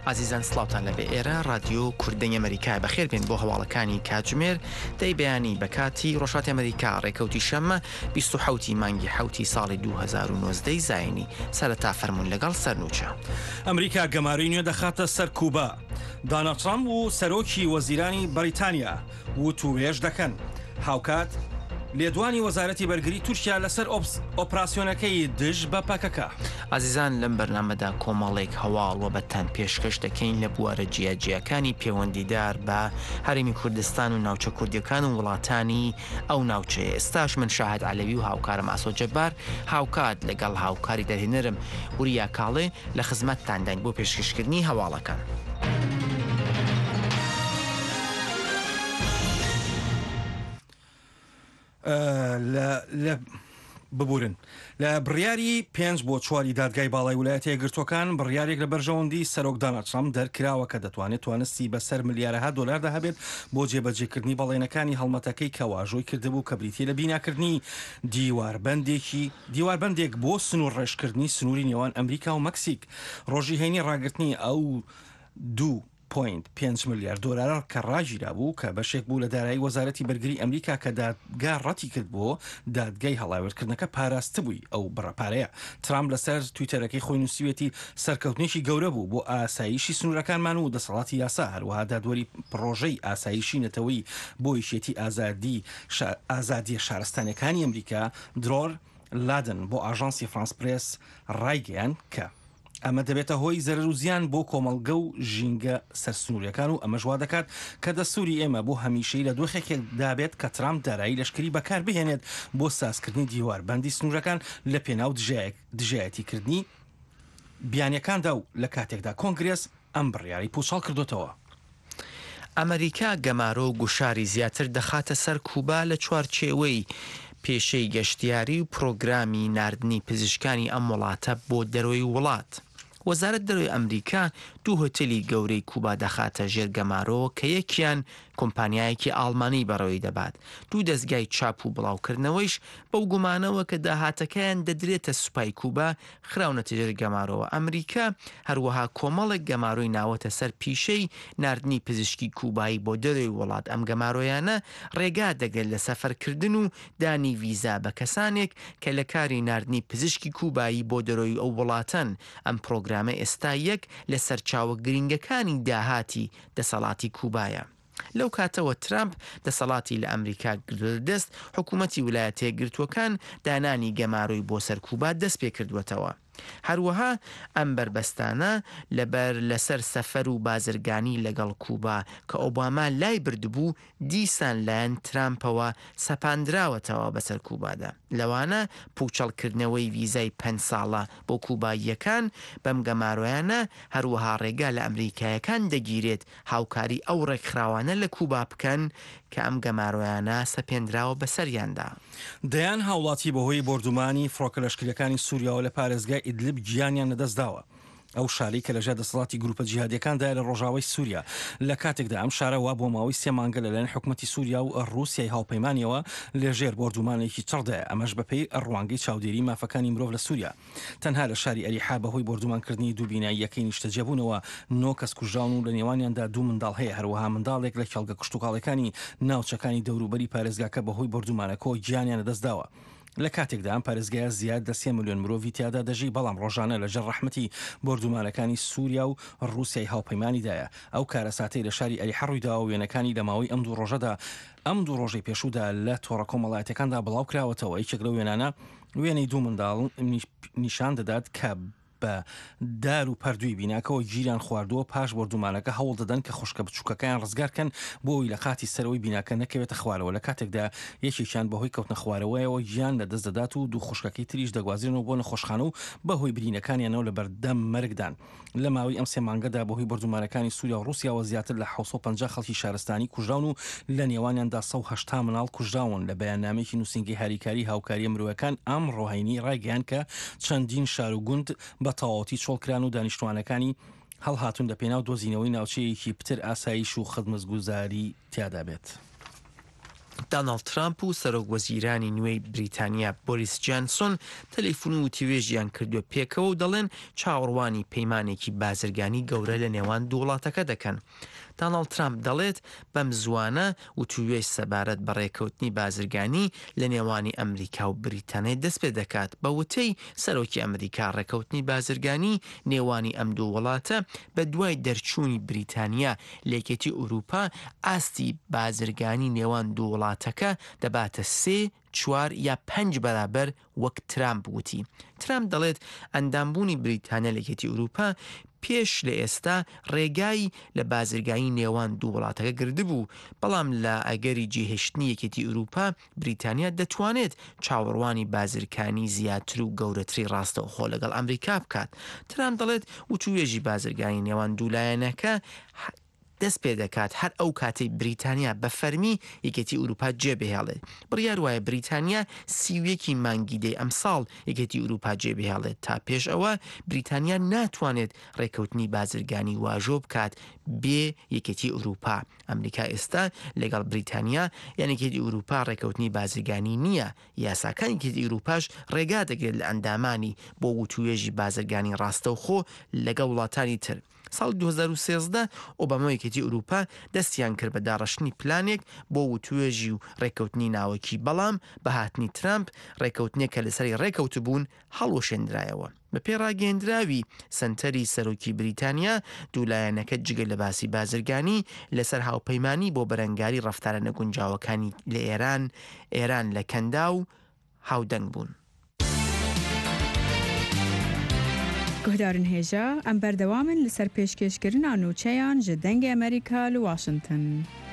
عزیزان سلااوان لەبێ ئێرە رادیۆ کوردەی ئەمریکا بەخێر بێن بۆ هەواڵەکانی کاتژمێر دەی بەیانی بە کاتی ڕۆژهاتی ئەمریکا ڕێکەوتی شەممە 27 مانگی حوتی ساڵی 2019 زاینی سەرەتا فەرموون لەگەڵ سەرنووچە. ئەمریکا گەماروی نوێ دەخاتە سەر کوبا. دۆناڵد ترامپ و سەرۆکی وەزیرانی بەریتانیا وتوێژ دەکەن. هاوکات لێدوانی وەزارەتی بەرگری تورکیا لەسەر ئۆپراسیۆنەکەی دژ بە پاکەکە. عزیزان لەم بەرنامەدا کۆمەڵێک هەواڵ و بەتەن پێشکەش دەکەین لە بوارە جیاجیەکانی پەیوەندیدار بە هەرێمی کوردستان و ناوچە کوردیەکان و وڵاتانی ئەو ناوچەیە. ئێستاش من شاهد عەلەوی و هاوکارم ئاسۆ جەبار هاوکات لەگەڵ هاوکاری دەرهێنەرم وریا کاڵێ لە خزمەتتانداین بۆ پێشکەشکردنی هەواڵەکان. ببورن لە بڕیاری 5 بۆ 4 دادگای باڵای ویلایەتە یەکگرتووەکان بڕیارێک لە بەرژەوەندی سەرۆک دۆناڵد ترامپ دەرکراوە کە دەتوانێت توانستی بەسەر ملیارەها دۆلار دەهەبێت بۆ جێبەجێکردنی بەڵێنەکانی هەڵمەتەکەی کە واژۆی کردبوو کە بریتیە لە بیناکردنی دیواربەندێک بۆ سنوور ڕێژکردنی سنووری نێوان ئەمریکا و مەکسیک. ڕۆژی هەینی ڕاگررتنی ئەو 2.5 ملیار دۆلار کە ڕاگیرا بوو کە بەشێک بوو لە دارایی وەزارەتی بەرگری ئەمریکا کە دادگا ڕەتی کرد بۆ دادگای هەڵاوێرکردنەکە پاراستە بووی ئەو بڕەپارەیە. ترامپ لەسەر تویتەرەکەی خۆی نووسیوێتی سەرکەوتنێکی گەورە بوو بۆ ئاسایشی سنوورەکانمان و دەسەڵاتی یاسا هەروەها دادوەری پرۆژەی ئاسایشی نەتەوەی بۆ یشێتی ئازادیە شارستانەکانی ئەمریکا درۆر لادن بۆ ئاژانسی فرانس پرێس ڕایگەیان کە ئەمە دەبێتە هۆی زەرەر و زیان بۆ کۆمەڵگە و ژینگە سەرسنووریەکان و ئەمە ژوا دەکات کە دەستوری ئێمە بۆ هەمیشەی لە دۆخێکێک دابێت کە ترامپ دارایی لەشکری بەکار بهێنێت بۆ سازکردنی دیواربەندی سنوورەکان لە پێناو دژایەتیکردنی بیانیەکاندا و لە کاتێکدا کۆنگرێس ئەم بڕیاری پوچەڵ کردوتەوە. ئەمریکا گەمارۆ و گوشاری زیاتر دەخاتە سەر کوبا لە چوارچێوەی پێشەی گەشتیاری و پرۆگرامی ناردنی پزیشکانی ئەم وڵاتە بۆ دەرەوەی وڵات. وەزارەت دەرەوەی ئەمریکا دوو هۆتێلی گەورەی کوبا دەخاتە ژێر گەمارۆ کە یەکیان کۆمپانیایەکی ئاڵمانی بەڕەوەی دەبات. دوو دەستگای چاپ و بڵاوکردنەوەیش بەو گومانەوە کە داهاتەکەیان دەدرێتە سوپای کوبا خراونەتە ژێر گەمارۆوە. ئەمریکا هەروەها کۆمەڵێک گەمارۆی ناوەتە سەر پیشەی ناردنی پزیشکی کوبایی بۆ دەرەوەی وڵات. ئەم گەمارۆیانە ڕێگا دەگرێت لە سەفەرکردن و دانی ڤیزا بە کەسانێک کە لە کاری ناردنی پزیشکی کوبایی بۆ دەرەوەی ئەو وڵاتەن. ئەم پرۆگرامە ئێستا یەک لە سەرچاوە گرنگەکانی داهاتی دەسەڵاتی کوبایە. لەو کاتەوە ترامپ دەسەڵاتی لە ئەمریکا گردەست حکوومەتی ویلایەتە یەکگرتووەکان دانانی گەمارۆی بۆ سەر کوبا دەست پێ کردوێتەوە. هەروەها ئەم بربەستانە لەسەر سەفەر و بازرگانی لەگەڵ کوبا کە ئۆباما لای بردبوو دیسان لایەن ترامپەوە سەپاندراوەتەوە بەسەر کوبادا. لەوانە پوچەڵکردنەوەی ڤیزای 5 ساڵە بۆ کوباییەکان بەم گەمارۆیانە هەروەها ڕێگا لە ئەمریکایەکان دەگیرێت هاوکاری ئەو ڕێکخراوانە لە کوبا بکەن کە ئەم گەمارۆیانە سەپێنراوە بەسەریاندا. دەیان هاوڵاتی بەهۆی بردومانی فڕۆکە لەشکریەکانی سووریاوە لە پارێزگای ئیدلیب گیانیان لەدەستداوە. ئەو شاری کە لەژێر دەسەڵاتی گروپە جیهادیەکاندا لە ڕۆژاوای سووریا. لە کاتێکدا ئەم شارەوە بۆ ماوەی 3 مانگە لەلایەن حکوومەتی سووریا و ڕووسیای هاوپەیمانیەوە لەژێر بردومانێکی چڕدایە. ئەمەش بەپێی ڕوانگەی چاودێری مافەکانی مرۆڤ لە سووریا. تەنها لە شاری ئەریحا بەهۆی بردومانکردنی دوو بیناییەکەی نیشتەجێبوونەوە 9 کەس کوژراون و لە نێوانیاندا 2 منداڵ هەیە. هەروەها منداڵێک لە کێڵگە کشتوکاڵەکانی ناوچەکانی دەوروبەری پارێزگاکە بەهۆی بردومانەکەەوە گیانیان لەدەستداوە. لە کاتێکدا ئەم پارێزگایە زیاد لە 3 ملیۆن مرۆڤی تیادا دەژی بەڵام ڕۆژانە لەژێر ڕەحمەتی بردومانەکانی سووریا و ڕووسیای هاوپەیمانیدایە. ئەو کارەساتەی لە شاری ئەریحا ڕوویداوە وێنەکانی لە ماوەی ئەم دوو ڕۆژەی پێشوودا لە تۆڕە کۆمەڵایەتەکاندا بڵاو کراوەتەوە. یەکێک لە وێنانە وێنەی 2 منداڵ نیشان دەدات کە بە دار و پەردووی بیناکەەوە گیران خواردووە پاش بردومانەکە هەوڵ دەدەن کە خوشکە بچووکەکەیان ڕزگارکەن بۆی لە قاتی سەرەوەی بیناکە نەکەوێتە خوارەوە. لە کاتێکدا یەکێکیان بەهۆی کەوتنە خوارەوەیەوە گیان لە دەست دەدات و دوو خوشکەکەی تریش دەگوازرێنەوە بۆ نەخۆشخانە و بەهۆی برینەکانیانەوە لە بەردەم مەرگدان. لە ماوەی ئەم 3 مانگەدا بەهۆی بردومانەکانی سووریا و ڕووسیاوە زیاتر لە 750 خەڵکی شارستانی کوژراون و لە نێوانیاندا 180 مناڵ کوژراون. لە بەیاننامەیەکی نووسینگەی هاریکاری هاوکاریە مرۆڤەکان ئەم ڕۆهینی ڕایگەیان کە چەندین شار و گوند بە تەواوەتی چۆڵکران و دانیشتوانەکانی هەڵهاتون لە پێناو دۆزینەوەی ناوچەیەکی پتر ئاسایش و خزمەتگوزاری تیادا بێت. دانالد ترامپ و سەرۆک وەزیرانی نوێی بریتانیا بۆریس جانسۆن تەلەیفۆن و تیوێژیان کردووە پێکەوە و دەڵێن چاوەڕوانی پەیمانێکی بازرگانی گەورە لە نێوان دوو وڵاتەکە دەکەن. دانالد ترامپ دەڵێت بەم زوانە و توێژ سەبارەت بە ڕێکەوتنی بازرگانی لە نێوانی ئەمریکا و بریتانیا دەست پێ دەکات بە وتەی سەرۆکی ئەمریکا ڕێکەوتنی بازرگانی نێوانی ئەم دوو وڵاتە بە دوای دەرچوونی بریتانیا لە یەکێتی ئوروپا ئاستی بازرگانی نێوان دوو وڵاتەکە دەباتە 3، 4 یا 5 بەرابەر وەک ترامپ وتی. ترامپ دەڵێت ئەندامبوونی بریتانیا لە یەکێتی ئوروپا پێش لە ئێستا ڕێگای لە بازرگانی نێوان دوو وڵاتەکە گردبوو، بەڵام لە ئەگەری جێهێشتنی یەکێتی ئوروپا بریتانیا دەتوانێت چاوەڕوانی بازرگانی زیاتر و گەورەتری ڕاستەوخۆ لەگەڵ ئەمریکا بکات. ترامپ دەڵێت وتوێژی بازرگانی نێوان دوولایەنەکە دەست پێ دەکات هەر ئەو کاتەی بریتانیا بە فەرمی یەکێتی ئوروپا جێبهێڵێت. بڕیار وایە بریتانیا 31 مانگی دەی ئەم ساڵ یەکێتی ئوروپا جێبهێڵێت تا پێش ئەوە بریتانیا ناتوانێت ڕێکەوتنی بازرگانی واژۆ بکات بێ یەکێتی ئوروپا. ئەمریکا ئێستا لەگەڵ بریتانیا یان یەکێتی ئوروپا ڕێکەوتنی بازرگانی نییە. یاساکانی یەکێتی ئوروپاش ڕێگا دەگرێت لە ئەندامانی بۆ وتوێژی بازرگانی ڕاستەوخۆ لەگەڵ وڵاتانی تر. ساڵ 2013 ئۆباما یەکێتی ئوروپا دەستیان کرد بە داڕشتنی پلانێک بۆ وتوێژی و ڕێکەوتنی ناوەکی، بەڵام بە هاتنی ترامپ ڕێکەوتنێکە لەسەری ڕێکەوت بوون هەڵوەشێنرایەوە. بە پێڕاگەیەندراوی سەنتەری سەرۆکی بریتانیا دوولایەنەکە جگە لە باسی بازرگانی لەسەر هاوپەیمانی بۆ بەرەنگاری ڕەفتارە نەگونجاوەکانی لە ئێران لە کەندا و هاودەنگ بوون. گهدارن هێژە ئەم بەردەوامن لەسەر پێشکەشکردنا نوچەیان ji dengê ئەمریکا li Washington.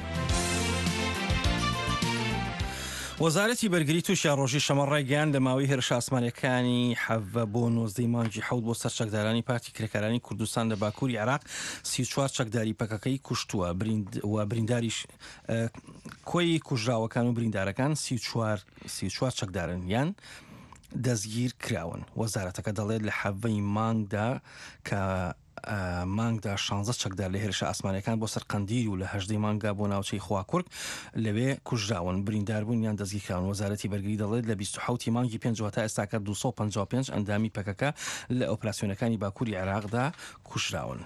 وەزارەتی بەرگری تووشیان ڕۆژی شەمە ڕێگەیان لە ماوەی هێرش ئاسمانیەکانی حەڤە بۆ 19 مانگی حەوت بۆ سەر چەکدارانی پارتی کرێکارانی کوردستان لە باکووری عێراق 34 چەکداری پەکەکەی کوشتووە و برینداریش کۆی کوژراوەکان و بریندارەکان 34 چەکدارن یان دەستگیر کراون. وەزارەتەکە دەڵێت لە حەڤەی مانگدا کە مانگدا 16 چەکدار لە هێرشە ئاسمانیەکان بۆ سەرقەندیر و لە 18 مانگا بۆ ناوچەی خواکورک لەوێ کوژراون برینداربوون یان دەستگیرکراون. وەزارەتی بەرگری دەڵێت لە 27 مانگی 5 تا ئێستاکە 255 ئەندامی پەکەکە لە ئۆپراسیۆنەکانی باکووری عێراقدا کوژراون.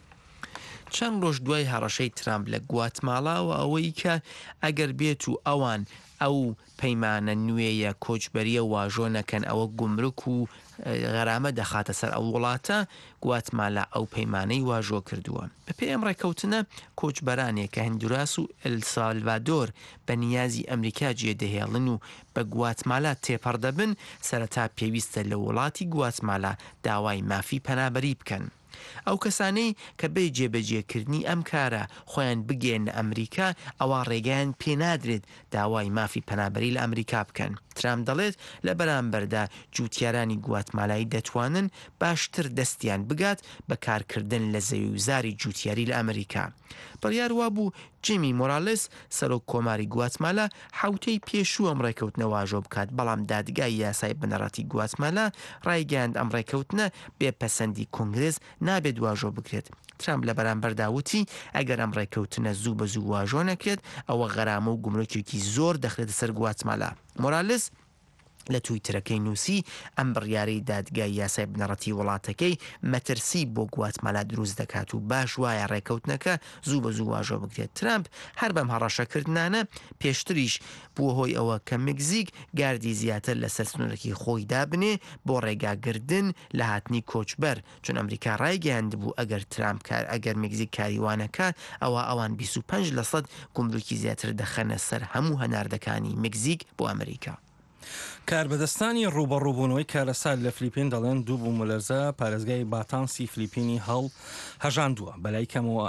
چەند ڕۆژ دوای هەڕەشەی ترامپ لە گواتماڵا و ئەوەی کە ئەگەر بێت و ئەوان ئەو پەیمانە نوێیە کۆچبەریە واژۆ نەکەن ئەوە گومرک و غەرامە دەخاتە سەر ئەو وڵاتە، گواتمالا ئەو پەیمانەی واژۆ کردووە. بەپێ ئەم ڕێکەوتنە کۆچبەرانێک کە هەندوراس و ئەلسالڤادۆر بە نیازی ئەمریکا جێدەهێڵن و بە گواتمالا تێپەڕ دەبن سەرەتا پێویستە لە وڵاتی گواتمالا داوای مافی پەنابەری بکەن. ئەو کەسانەی کە بێ جێبەجێکردنی ئەم کارە خۆیان بگێن ئەمریکا ئەوە ڕێگەیان پێنادرێت داوای مافی پەنابەری لە ئەمریکا بکەن. ترامپ دەڵێت لە بەرامبەردا جوتیارانی گواتمالایی دەتوانن باشتر دەستیان بگات بە کارکردن لە زەویوزاری جوتیاری لە ئەمریکا. بڕیار وابوو جیمی مۆرالس سەرۆک کۆماری گواتمالا حوتەی پێشوو ئەم ڕێکەوتنە واژۆ بکات، بەڵام دادگای یاسای بنەڕەتی گواتمالا ڕایگەیاند ئەم ڕێکەوتنە بێپەسەندی کۆنگرس نابێت واژۆ بکرێت. ترامپ لە بەرامبەردا وتی ئەگەر ئەم ڕێکەوتنە زوو بە زوو واژۆ نەکرێت ئەوە غەرامە و گومرکێکی زۆر دەخرێتە سەر گواتمالا. مۆرالس لە تویترەکەی نووسی ئەم بڕیارەی دادگای یاسای بنەڕەتی وڵاتەکەی مەترسی بۆ گواتمالا دروست دەکات و باش وایە ڕێکەوتنەکە زوو بە زوو واژۆ بکرێت. ترامپ هەر بەم هەڕەشەکردانە پێشتریش بووە هۆی ئەوە کە مکزیک گاردی زیاتر لەسەر سنوورەکی خۆی دابنێ بۆ ڕێگاگردن لە هاتنی کۆچبەر، چون ئەمریکا ڕایگەیاند بوو ئەگەر ترامپ ئەگەر مکزیک کاریوانەکە ئەوان 25% گومرکی زیاتر دەخەنە سەر هەموو هەناردەکانی مکزیک بۆ ئەمریکا. کاربەدەستانی ڕوبەڕووبوونەوەی کارەسات لە فلیپین دەڵێن دوو بوومەلەرزە پارێزگای باتانسی فلیپینی هەژاندووە. بەلای کەمەوە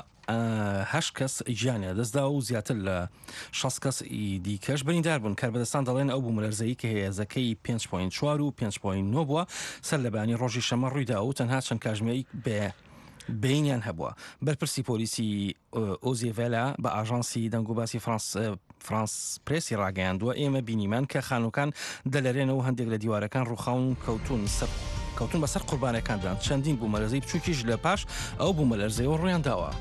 8 کەس گیانیان دەستدا و زیاتر لە 6 کەس دیکەش بریندار بوون. کاربەدەستان دەڵێن ئەو بوومەلەرزەیە کە هێزەکەی 5.4 و 5.9 بووە سەر لەبانی ڕۆژی شەمە ڕوویدا و تەنها چەند کاژمێری بینیان هەبووە. بەرپرسی پۆلیسی ئۆزیڤێلا بە ئاژانسی دەنگوباسی فرانس پرێسی ڕاگەیاندووە ئێمە بینیمان کە خانووکان دەلەرێنەوە هەندێک لە دیوارەکان ڕووخاون کەوتون بەسەر قوربانەکاندان. چەندین بوومەلەرزەی بچووکیش لە پاش ئەو بوومەلەرزەیەوە ڕوویان داوە.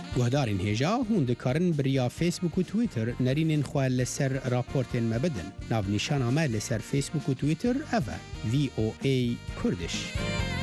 گهدارین هێژا هون دikarin biriya Facebook و Twitter nerînên xwe li ser raportên me bidin. Navnîşana me li ser Facebook û Twitter ev e VOA Kurdiş.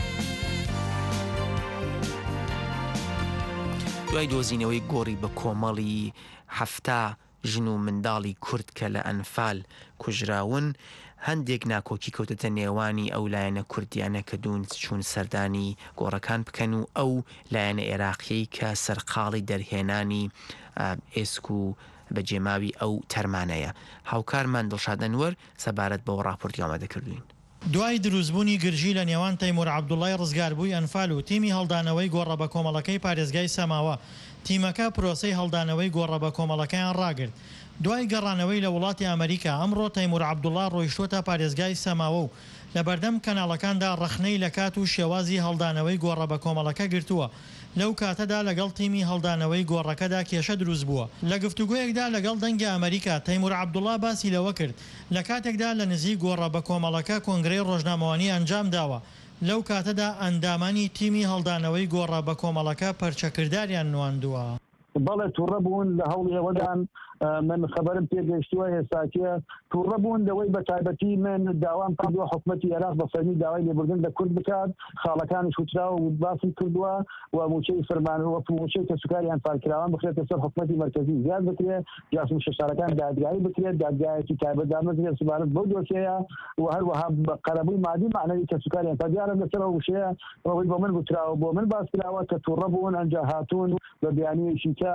دوای دۆزینەوەی گۆڕی بە کۆمەڵی هەفتا ژن و منداڵی کورد کە لە ئەنفال کوژراون، هەندێک ناکۆکی کەوتەتە نێوانی ئەو لایەنە کوردیانە کە دوون چوون سەردانی گۆڕەکان بکەن و ئەو لایەنە عێراقیەی کە سەرقاڵی دەرهێنانی ئێسک و بەجێماوی ئەو تەرمانەیە. هاوکارمان دڵشاد ئەنوەر سەبارەت بەوە ڕاپۆرتی ئامادەکردوین. دوای دروستبوونی گرژی لە نێوان تەیمور عەبدوڵڵای ڕزگاربووی ئەنفال و تیمی هەڵدانەوەی گۆڕە بە کۆمەڵەکەی پارێزگای سەماوە، تیمەکە پرۆسەی هەڵدانەوەی گۆڕە بە کۆمەڵەکەیان ڕاگرت. دوای گەڕانەوەی لە وڵاتی ئەمریکا ئەمڕۆ تەیمور عەبدوڵڵا ڕۆیشتووەتە پارێزگای سەماوە و لە بەردەم کەناڵەکاندا ڕەخنەی لە کات و شێوازی هەڵدانەوەی گۆڕە بە کۆمەڵەکە گرتووە. لەو کاتەدا لەگەڵ تیمی هەڵدانەوەی گۆڕەکەدا کێشە دروست بووە. لە گفتوگویەکدا لەگەڵ دەنگی ئەمریکا تەیمور عەبدوڵڵا باسی لەوە کرد لە کاتێکدا لە نزیک گۆڕە بە کۆمەڵەکە کۆنگرەی ڕۆژنامەوانی ئەنجام داوە. لەو کاتەدا ئەندامانی تیمی هەڵدانەوەی گۆڕە بە کۆمەڵەکە پەرچەکرداریان نواندووە. بەڵێ تووڕە بوون لە هەوڵی ئەوەدان من خبرم پێگەشتووە هێستاکیە تووڕە بوون لەوەی بە تایبەتی من داوام کردووە حکوومەتی عێراق بە فەرمی داوای لێبوردن لە کورد بکات، خاڵەکانی شوتراوە و باسم کردووە و موچەی فەرمانەوە موچەی کەسوکاری ئەنفالکراوان بخرێتە سەر حکوومەتی مرکزی زیاد بکرێت، جاسوس شەشارەکان دادگایی بکرێت، دادگایەکی تایبەت دامەزرێت سبارەت بەو دۆسیەیە و هەروەها بە قەرەبووی مادی معنەوی کەسوکاری ئەنفال دیارە لەسەر ئەو وشەیە ئەوەی بۆ من گوتراوە بۆ من باس کراوە کە تووڕە بوون ئەنجا هاتوون بە بیانیەکی کە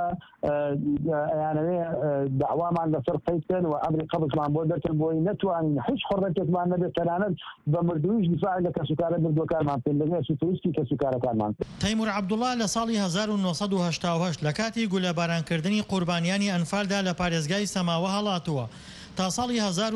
ئەیانەوێ داوامان لەسەر قەیدکەن و ئەمری قەبزمان بۆ دەکەن بۆی نەتوانین هیچ حڕەتێکمان نەبێت تەنانەت بە مردوویش دیفاع لە کەسوکارە مردوەکانمان پێ لەگەڵ سوتوریستی کەسوکارەکانمان. تەیمور عەبدوڵڵا لە ساڵی 1988 لە کاتی گولەبارانکردنی قوربانیانی ئەنفالدا لە پارێزگای سەماوە هەڵاتووە. تا ساڵی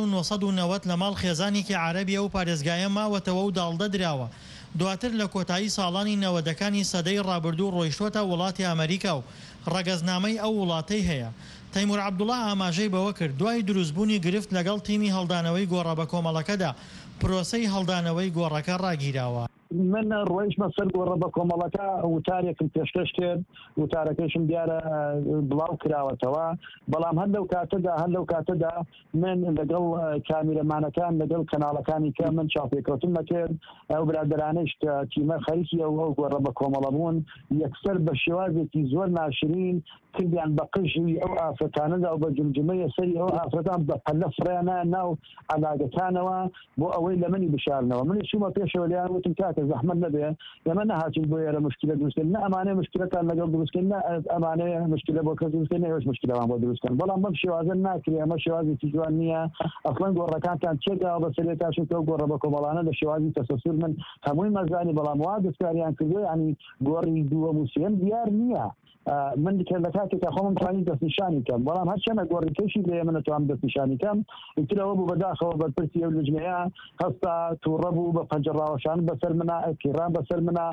1990 لە ماڵ خێزانێکی عەرەبیە و پارێزگایە ماوەتەوە و داڵدە دراوە. دواتر لە کۆتایی ساڵانی 90ەکانی سەدەی ڕابردوو ڕۆیشتووەتە وڵاتی ئەمریکا و ڕەگەزنامەی ئەو وڵاتەی هەیە. تەیمور عەبدوڵڵا ئاماژەی بەوە کرد دوای دروستبوونی گرفت لەگەڵ تیمی هەڵدانەوەی گۆڕە بە کۆمەڵەکەدا پرۆسەی هەڵدانەوەی گۆڕەکە ڕاگیراوە. من ڕۆیشمە سەر گۆڕە بە کۆمەڵەکە وتارێکم پێشکەش کرد وتارەکەشم دیارە بڵاو کراوەتەوە، بەڵام هەر لەو کاتەدا من لەگەڵ کامیرەمانەکان لەگەڵ کەناڵەکانی کە من چاپێکەوتم نەکرد ئەو برادرانەیش کە تیمە خەریکی ئەو گۆڕە بە کۆمەڵە بوون یەکسەر بە شێوازێکی زۆر ناشرین کردیان بە قژی ئەو ئافرەتانەدا و بە جمجمەی سەری ئەو ئافرەتان بە پەلە فڕیانە ناو عەلاگەکانەوە بۆ ئەوەی لە منی بشارنەوە. منی چوومە پێشەوە لێیان وتم کاکە زەحمەت نەبێ ئێمە نەهاتین بۆ ئێرە مشکلە دروستکردن، نە ئەمانەیە مشکلەکان لەگەڵ دروستکردن، نە ئەمانەیە مشکلە بۆ کەس دروستکردن، نەوەش مشکلەوان بۆ دروستکردن، بەڵام بەم شێوازە ناکرێ. ئەمە شێوازێکی جوان نییە. ئەسڵەن گۆڕەکانتان چێکداوە بەسەرێ تاشن کە گۆڕە بە کۆمەڵانە لە شێوازی تەسەسور من هەمووی مەزانی، بەڵام وا دەستکاریان کردووە ینی گۆڕی دووەم و سێم دیار نییە. من دیکە لە کاتێکە خۆم توانی دەستنیشانی کەم، بەڵام هەرچەندە گۆڕیکەشی لێ من نەتوانم دەستنیشانی کەم. ئیترەوە بوو بەداخەوە بەرپرسی ئەو لجنەیە هەستا تووڕە بوو بە پەنجەڕاوەشان بەسەر منە، پیران بەسەر منە،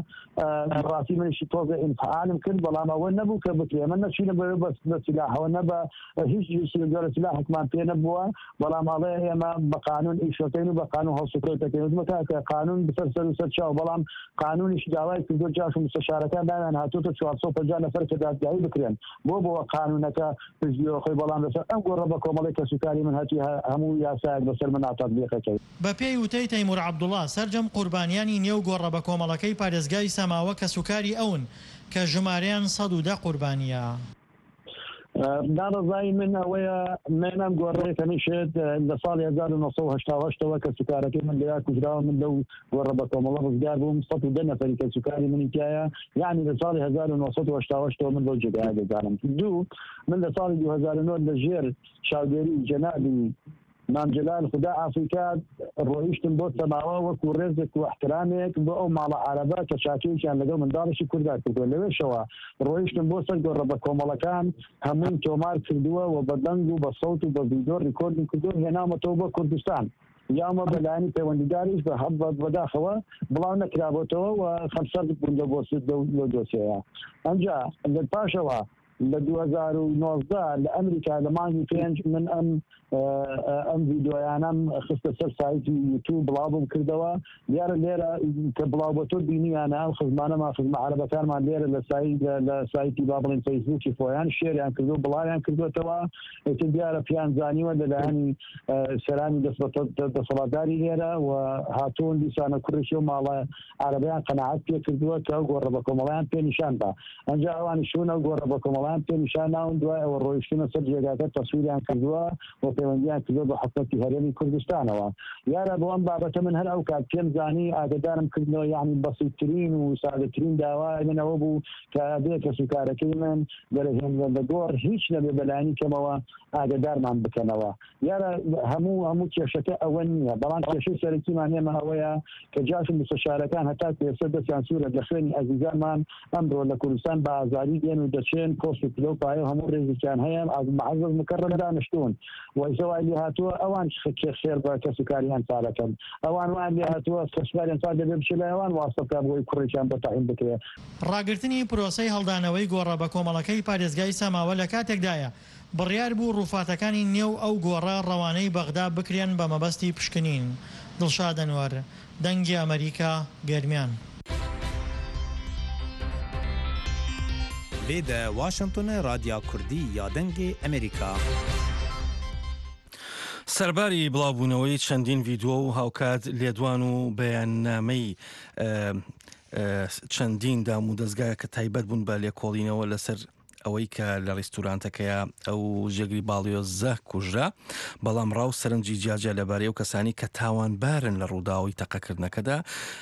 ڕاستی منیشی تۆزە ئینفعالم کرد، بەڵام ئەوە نەبوو کە بکرێ. من نەچینە بە سلاحەوە نە بە هیچ جۆرە سلاحێکمان پێ نەبووە، بەڵام ئەڵێ ئێمە بە قانون ئیشەکەین و بە قانون هەڵسوکەوت دەکەین. وتمە کە قانون بسەر سەر و سەر چاو، بەڵام قانونیش داوای کردو جاش و مستەشارەکان دایان هاتووەتە 450 نەفەر کە دادگایی بکرێن بۆ قانونەکە پزیۆ خۆی، بەڵام لەسەر ئەم گۆڕە بە کۆمەڵی کەسوکاری من هەتی هەموو یاسایەک بەسەر من تەطبیقەکەی. بە پێی وتەی تەیمور عەبدوڵڵا سەرجەم قوربانیانی نێو گۆڕە بە کۆمەڵەکەی پارێزگای سەماوە کەسوکاری ئەون کە ژمارەیان 110 قوربانیە. داڕزای من ئەوەیە منم گۆڕەکەمیشێت لە ساڵی 1970ەوە کەسوکارەکەی من لەیا کوژراوە. من لەو گۆڕە بە کۆمەڵە ڕزگار بووم 110 نەفەری کەسوکاری منی تایە، یعنی لە ساڵی 1970 من بۆ جێگای دەزانم. دوو من لە ساڵی 2009 لە ژێر چاودێری جەنابی مام جلال خدا ئافریقا ڕۆیشتم بۆ سەماوە وەکو ڕێزێک و احترامێک بۆ ئەو ماڵە عەرەبە کە چاکێکیان لەگەڵ منداڵێکی کووردا کردووە. لەوێشەوە ڕۆیشتم بۆ سەر گۆڕە بە کۆمەڵەکان هەمووی تۆمار کردووە و بە دەنگ و بە سەوت و بە ڤیدیۆ ڕیکۆردینگ کردووە هێنامەتەوە بۆ کوردستان. یامە بەلایانی پەیوەندیداریش بە هەب بەداخەوە بڵاو نەکرابێتەوە و خەمسەر بوون لە دۆسیەیە. ئەنجا لە پاشەوە لە 2019 لە ئەمریکا لە مانگی 5 من ئەم ڤیدۆیانەم خستە سەر سایتی یوتیوب بڵاوم کردەوە دیارە لێرە کە بڵاو بە تۆ بینیانە ئەو خزمانەمان خزمە عەرەبەکانمان لێرە لە سایتی با بڵێن فەیسبووکی خۆیان شێریان کردو بڵاویان کردوێتەوە ئێتر دیارە پیان زانیوە لەلایەنی سەرانی دەسەڵاتداری لێرە و هاتوون دیسانە کوڕێکی و ماڵە عەرەبەیان قەناعەت پێ کردووە کە ئەو گۆڕە بە کۆمەڵیان پێ نیشان دا ئەنجا ئەوانی شوونە گۆڕە بە کۆمەڵیان پێ نیشان ناون دوای ئەوە ڕۆیشتونە سەر جێگاکە تەسویریان کردووە و پەیوەندیان کردووە بە حکومەتی هەرێمی کوردستانەوە یارە بۆ ئەم بابەتە من هەر ئەو کات پێم زانی ئاگدارم کردنەوە یعنی بەسیطترین و سادەترین داوای منەوە بوو کە بێ کەسوکارەکەی من دەرەهێنرە لە گۆڕ هیچ نەبێ بەلایانی کەمەوە ئاگدارمان بکەنەوە یارە هەموو کێشەکە ئەوە نییە بەڵام کێشەی سەرەکیمان ئێمە ئەوەیە کە جاشن مستەشارەکان هەتا پێسە دەستیان سوورە لە خوێنی ئەزیزانمان ئەمڕۆ لە کوردستان بە ئازاری دێن و دەچێن پۆست و کلۆپایە هەموو ڕێزیان هەیە معزز مکەڕم دانیشتون وەیزەوای لێ هاتووە ئەوان خێر بە کەسوکاریان چارەکەن ئەوان وان لێ هاتووە کەسوکاریان چار دەبێ بچێت لە ئەوان واسەکە بۆی کوڕێکیان بەتاعین بکرێت ڕاگررتنی پرۆسەی هەڵدانەوەی گۆڕە بە کۆمەڵەکەی پارێزگای سەماوە لە کاتێکدایە بڕیار بوو ڕووفاتەکانی نێو ئەو گۆڕە ڕەوانەی بەغدا بکرێن بە مەبەستی پشکنین دڵشاد ئەنوەر دەنگی ئەمریکا گەرمیان لێدە واشنگتۆنە رادیا کوردی یا دەنگی ئەمریکا سەرباری بڵاوبوونەوەی چەندین ڤیدۆ و هاوکات لێدوان و بەیاننامەی چەندین دام و دەستگایە کە تایبەت بوون بە لێکۆڵینەوە لەسەر ئەوەی کە لە ڕێستورانتەکەیە ئەو ژێگری باڵیۆزە کوژرا بەڵام ڕاو سەرنجی جیاجە لەبارەی ئەو کەسانی کە تاوانبارن لە ڕووداوی تەقەکردنەکەدا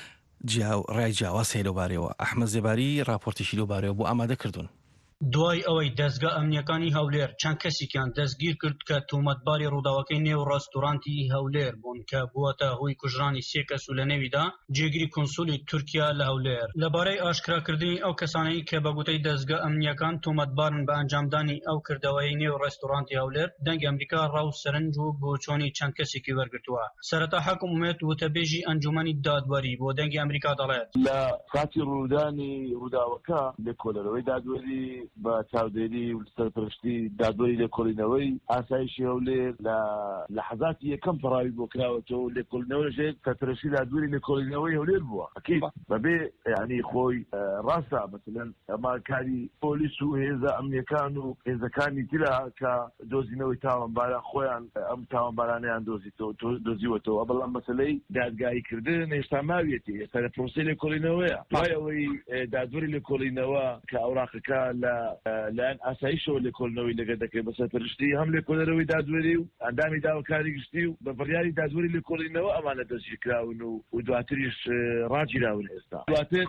ڕای جیاواز هەیە لەوبارەوە ئەحمەد زێباری راپۆرتێکی لەوبارەوە بۆ ئامادە کردوون دوای ئەوەی دەستگا ئەمنیەکانی هەولێر چەند کەسێکیان دەستگیر کرد کە تۆمەتباری ڕووداوەکەی نێو ڕێستۆرانتی هەولێر بوون کە بووەتە هۆی کوژرانی 3 کەس و لە نێویدا جێگیری کۆنسولی تورکیا لە هەولێر لەبارەی ئاشکراکردنی ئەو کەسانەی کە بە گوتەی دەستگا ئەمنیەکان تۆمەتبارن بە ئەنجامدانی ئەو کردەوەی نێو ڕێستۆرانتی هەولێر دەنگ ئەمریکا ڕاو سەرنج و بۆچۆنی چەند کەسێکی وەرگرتووە سەرەتا حکوومەت وتەبێژی ئەنجومەنی دادوەری بۆ دەنگی ئەمریکا دەڵێت لە کاتی ڕوودانی ڕووداوەکە لێکۆڵەرەوەی دادوەری بە چاودێری و سەرپەرشتی دادوەری لێکۆڵینەوەی ئاسایشی هەولێر لە لەحەزاتی یەکەم تەڕاوی بۆ کراوەتەوە لێکۆڵینەوە لەژێر سەرپەرشتی دادوەری لێکۆڵینەوەی هەولێر بووە ئەکید بەبێ یعنی خۆی ڕاستە مەسەلەن ئەما کاری پۆلیس و هێزە ئەمنیەکان و هێزەکانی ترا کە دۆزینەوەی تاوانباران خۆیان ئەم تاوانبارانیان دۆزیوەتەوە بەڵام مەسەلەی دادگاییکردن هێشتا ماویەتی ئێستا لە پرۆسەی لێکۆڵینەوەیە دوای ئەوەی دادوەری لێکۆڵینەوە کە ئەوراقەکە لایەن ئاسایشەوە لێکۆڵینەوەی لەگەڵ دەکرێت بە سەرپەرشتی هەم لێکۆڵەرەوەی دادوەری و ئەندامی داواکاری گشتی و بە بڕیاری دادوەری لێکۆڵینەوە ئەمانە دەستگیر کراون و دواتریش ڕاگیراون ئێستا دواتر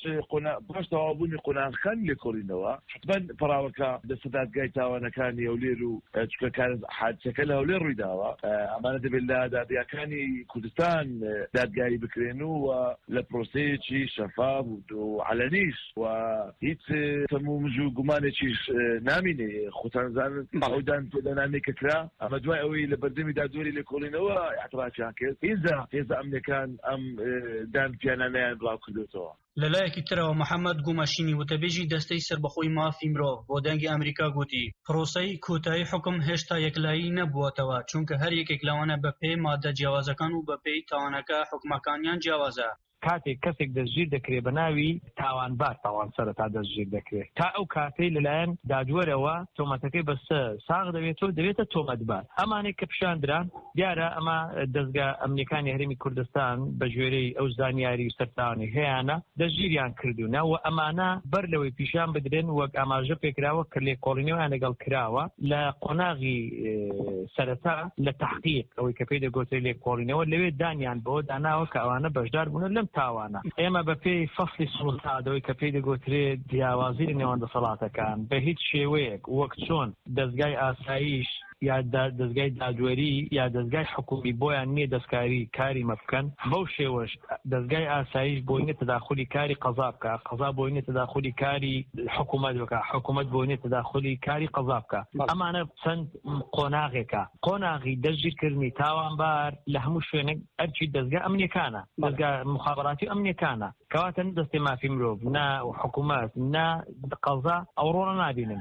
پاش تەواوبوونی قۆناغەکانی لێکۆڵینەوە حتمەن پەراوەکە دەستە دادگای تاوانەکانی هەولێر و چکە حادسەکە لە هەولێر ڕوویداوە ئەمانە دەبێت لە دادگاکانی کوردستان دادگایی بکرێن و لە پرۆسەیەکی شەفاف و عەلەنیش و هیچ تەمومژ و گومانێکیش نامینێ خۆتانزانن ئەودان پێدانانێک کە کرا ئەمە دوای ئەوەی لە بەردەمی دادوەری لێکۆڵینەوە اعترافیان کرد هێزە ئەمنیەکان ئەم دان پیانانەیان بڵاو کردوێتەوە لەلایەکی ترەوە محەممەد گومەشینی وتەبێژی دەستەی سربەخۆی مافی مرۆڤ بۆ دەنگی ئەمریکا گوتی پرۆسەی کۆتایی حکم هێشتا یەکلایی نەبووەتەوە چونکە هەر یەکێک لەوانە بە پێی مادە جیاوازەکان و بە پێی تاوانەکە حکومەکانیان جیاوازە کاتێک کەسێک دەستگیر دەکرێت بە ناوی تاوانبار تاوان سەرەتا دەستگیر دەکرێت تا ئەو کاتەی لەلایەن دادوەرەوە تۆمەتەکەی بەسە ساغ دەوێتە تۆمەتبار ئەمانێک کە پیشاندران دیارە ئەمە دەستگا ئەمنیەکانی هەرێمی کوردستان بە ژێرەی ئەو زانیاری و سەرتاوانی هەیەە دەستگیریان کردوونە و ئەمانە بەر لەوەی پیشان بدرێن وەک ئاماژە پێکراوە کە لێکۆڵینەوەیان لەگەڵ کراوە لە قۆناغی سەرەتا لە تحقیق ئەوەی کە پێی دەگوترێت لێکۆڵینەوە لەوێ دانیان بۆ داناوە کە ئەوانە بەشدار بوون لەم تاوانە ئێمە بە پێی فەصلی سوڵتادەوەی کە پێی دەگوترێت جیاوازی لە نێوان دەسەڵاتەکان بە هیچ شێوەیەک وەک چۆن دەستگای ئاسایش یا دەستگای دادوەری یا دەستگای حکومی بۆیان نییە دەستکاری کاری مەبکەن بەو شێوەش دەستگای ئاسایش بۆی نێت تداخلی کاری قەزا بکە قەزا بۆی نێت تداخلی کاری حکوومەت بکە حکوومەت بۆی نێت تداخلی کاری قەزا بکە ئەمانە چەند قۆناغێکە قۆناغی دەستگیرکردنی تاوانبار لە هەموو شوێنێک ئەرچی دەستگا ئەمنیەکانە دەستگا مخابراتی ئەمنیەکانە کەواتە دەستی مافی مرۆڤ نا حکوومەت نا قەزا ئەو ڕۆنە نابینن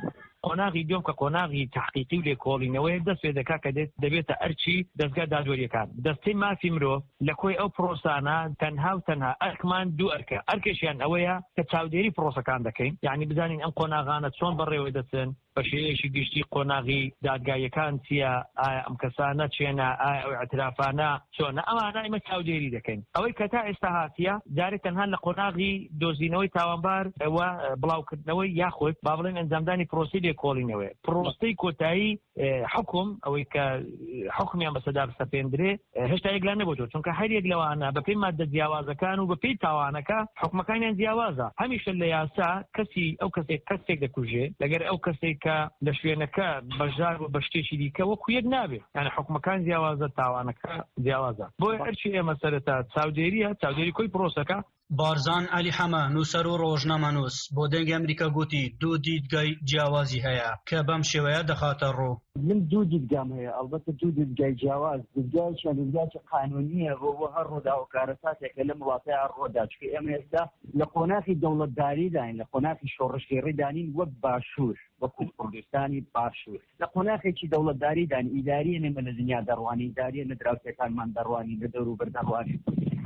قۆناغی دوم کە قۆناغی تحقیقی و لێکۆڵینەوەی دەست پێ دەکات کە دەبێتە ئەرچی دەستگا دادوەریەکان دەستەی مافی مرۆڤ لە کۆی ئەو پرۆسانە تەنها و تەنها ئەرکمان دوو ئەرکە ئەرکێکیان ئەوەیە کە چاودێری پرۆسەکان دەکەین یعنی بزانین ئەم قۆناغانە چۆن بەڕێوە دەچن بە شێوەیەکی گشتی قۆناغی دادگایەکان چییە ئایا ئەم کەسانە چێنە ئایا ئەو ئەترافانە چۆنە ئەمانە ئێمە چاودێری دەکەین ئەوەی کە تا ئێستا هاتیە جارێک تەنها لە قۆناغی دۆزینەوەی تاوانبار ئەوە بڵاوکردنەوەی یاخود با بڵێن ئەنجامدانی پرۆسی لێکۆڵینەوەی پرۆستەی کۆتایی حکم ئەوەی کە حکمیان بەسەدا بسەپێندرێ هێشتا یەکلان نەبووە چونکە هەر یەک لەوانە بەپێی مادە جیاوازەکان و بەپێی تاوانەکە حکمەکانیان جیاوازە هەمیشە لە یاسا کەسی ئەو کەسێک دەکوژێ لەگەر ئەو کەسێک کە لە شوێنەکە بەژار و بە شتێکی دیکە وەکو یەک نابێت یعنی حکومەکان جیاوازە تاوانەکە جیاوازە بۆیە هەرچی ئێمە سەرەتا چاودێری کۆی پرۆسەکە بارزان علی حەمە نووسەر و ڕۆژنامەنووس بۆ دەنگی ئەمریکا گوتی دوو دیدگای جیاوازی هەیە کە بەم شێوەیە دەخاتە ڕوو من دوو دیدگام هەیە ئەلبەتە دوو دیدگای جیاواز دیدگایشیان دیدگایکی قانونیە بۆ هەر ڕۆدا و کارەساتێکە لە وڵاتەیە ڕۆدا چکە ئێمە ئێستا لە قۆناغی دەوڵەتداریداین لە قۆناغی شۆڕشێڕیدانین وەک باشوور وەکو کوردستانی باشوور لە قۆناغێکی دەوڵەتداریدان ئیداریە نێمە لە دنیا دەڕوانی ئیداریە لە دراوسەکانمان دەڕوانی لە دەوروبەر دەڕوانی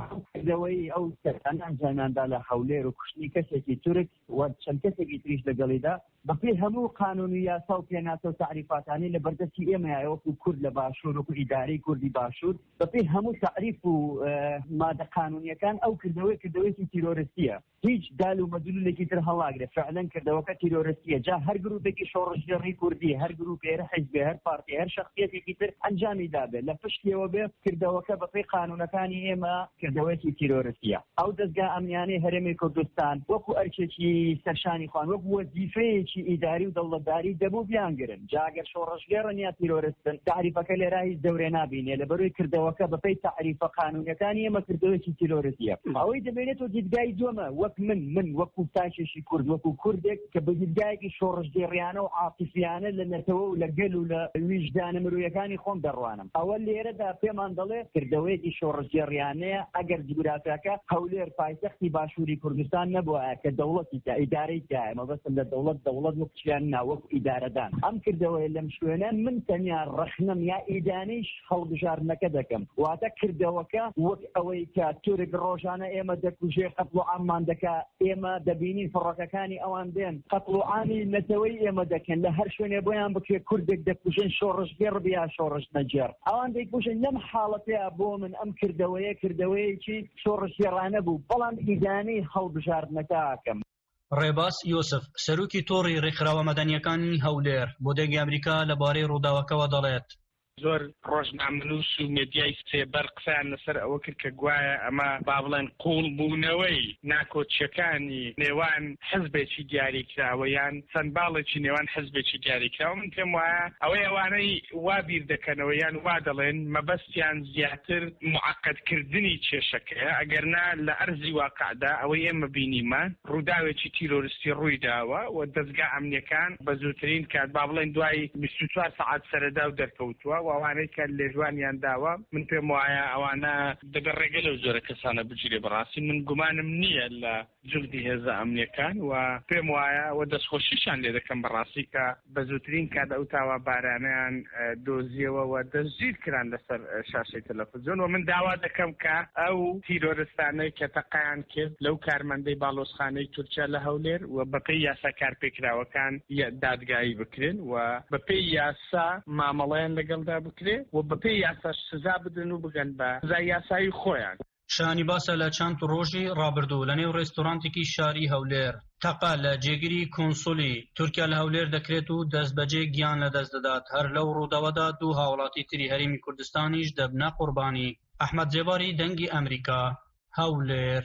کردەوەی ئەو کەسانە ئەنجاماندا لە هەولێر و کوشتنی کەسێکی تورک و چەند کەسێکی تریش لەگەڵیدا بەپێی هەموو قانون و یاسا و پێناسە و تعریفاتانی لە بەردەستی ئێمە وەکو کورد لە باشوور وەکو ئیدارەی کوردی باشوور بەپێی هەموو تعریف و مادە قانونیەکان ئەو کردەوەیکی تیرۆریستیە هیچ دال و مەدلولێکی تر هەڵاگرێ فعلا کردەوەکە تیرۆریستیە جا هەر گروپێکی شۆڕژێڕی کوردی هەر گروپێر حیزبێ هەر پارتی هەر شخصیەتێکی تر ئەنجامی دابێت لە پشتیەوە بێ کردەوەکە بەپێی قانونەکانی ئێمە کردەوەیکی تیرۆریستیە ئەو دەستگا ئەمنیانەی هەرێمی کوردستان وەکو ئەرکێکی سەرشانی خوان وەکو وەزیفەیەکی ئیداری و دەوڵەتداری دەبوو بیانگرن جاگەر شۆڕژگێڕن یا تیرۆریستن تعریفەکە لێرا هیچ دەورێ نابینێ لەبەروی کردەوەکە بەپێی تعریفە قانونیەکانی ئێمە کردەوەکی تیرۆریستیە ئەوەی دەبێنێتەوە دیدگای دووەمە وەک من وەکو تاکێشی کورد وەکو کوردێک کە بە دیدگایەکی شۆڕژگێڕیانە و عاتیفیانە لە نەتەوە و لە گەل و لە ویژدانە مرۆیەکانی خۆم دەڕوانم ئەوە لێرەدا پێمان دەڵێ کردەوەیەکی شۆڕژگێڕیانەیە ئەگەر جوگرافیاکە هەولێر پایتەختی باشووری کوردستان نەبووە کە دەوڵەتی تا ئیدارەی تایە مەبەستم لە دەوڵەت وەک چیان ناوەک ئیدارەدان ئەم کردەوەی لەم شوێنە من تەنیا ڕەخنەم یا ئیدانەیش هەڵبژارنەکە دەکەم واتە کردەوەکە وەک ئەوەی کە تورک ڕۆژانە ئێمە دەکوژێ قەتڵ و عاممان دەکا ئێمە دەبینین فڕەکەکانی ئەوان دێن قەتڵ و عامی نەتەوەی ئێمە دەکەن لە هەر شوێنێ بۆیان بکرێ کوردێک دەکوژن شۆڕژگێڕ بیا شۆڕژ نەجێڕ ئەوان دەیکوژن لەم حاڵەتەیە بۆ من ئەم کردەوەیەکی شۆڕژگێڕانە بوو بەڵام ئیدانەی هەڵبژاردنەکەکەم ڕێباس یۆسف سەرۆکی تۆڕی ڕێکخراوە مەدەنیەکانی هەولێر بۆ دەنگی ئەمریکا لەبارەی ڕووداوەکەوە دەڵێت زۆر ڕۆژنامەنووس و مێدیای سێبەر قسەیان لەسەر ئەوە کرد کە گوایە ئەمە با بڵێن قوڵبوونەوەی ناکۆچیەکانی نێوان حزبێکی دیاریکراوە یان چەند باڵێکی نێوان حزبێکی دیاریکراوە من پێم وایە ئەوەی ئەوانەی وا بیر دەکەنەوە یان وا دەڵێن مەبەستیان زیاتر معقدکردنی کێشەکەیە ئەگەرنا لە ئەرزی واقعدا ئەوەی ئێمە بینیمان ڕووداوێکی تیرۆریستی ڕووی داوە و دەستگا ئەمنیەکان بە زووترین کات با بڵێن دوای 24 سەعات سەرەدا و دەرکەوتووە ئەوانەی کە لێژوانیان داوە من پێم وایە ئەوانە دەبێت ڕێگە لەو زۆرە کەسانە بگیرێ بەڕاستی من گومانم نییە لە جوردی هێزە ئەمنیەکان و پێم وایە و دەستخۆشیشان لێ دەکەم بەڕاستی کە بە زووترین کات ئەو تاوا بارانیان دۆزیەوە و دەستگیر کران لەسەر شاشەی تەلەڤیزیۆن و من داوا دەکەم کە ئەو تیرۆریستانەی کە تەقەیان کرد لەو کارمەندەی باڵۆزخانەی تورکیا لە هەولێر و بەپێی یاسا کارپێکراوەکان دادگایی بکرێن و بەپێی یاسا مامەڵەیان لەگەڵدا بکرێ و بەپێی یاساش سزا بدن و بگەن بە سزای یاسایی خۆیان شانی باسە لە چەند ڕۆژی ڕابردوو لە نێو ڕێستۆرانتێکی شاری هەولێر تەقا لە جێگیری کۆنسولی تورکیا لە هەولێر دەکرێت و دەستبەجێ گیان لەدەست دەدات هەر لەو ڕووداوەدا دوو هاوڵاتی تری هەرێمی کوردستانیش دەبنە قوربانی ئەحمەد جێباری دەنگی ئەمریکا هەولێر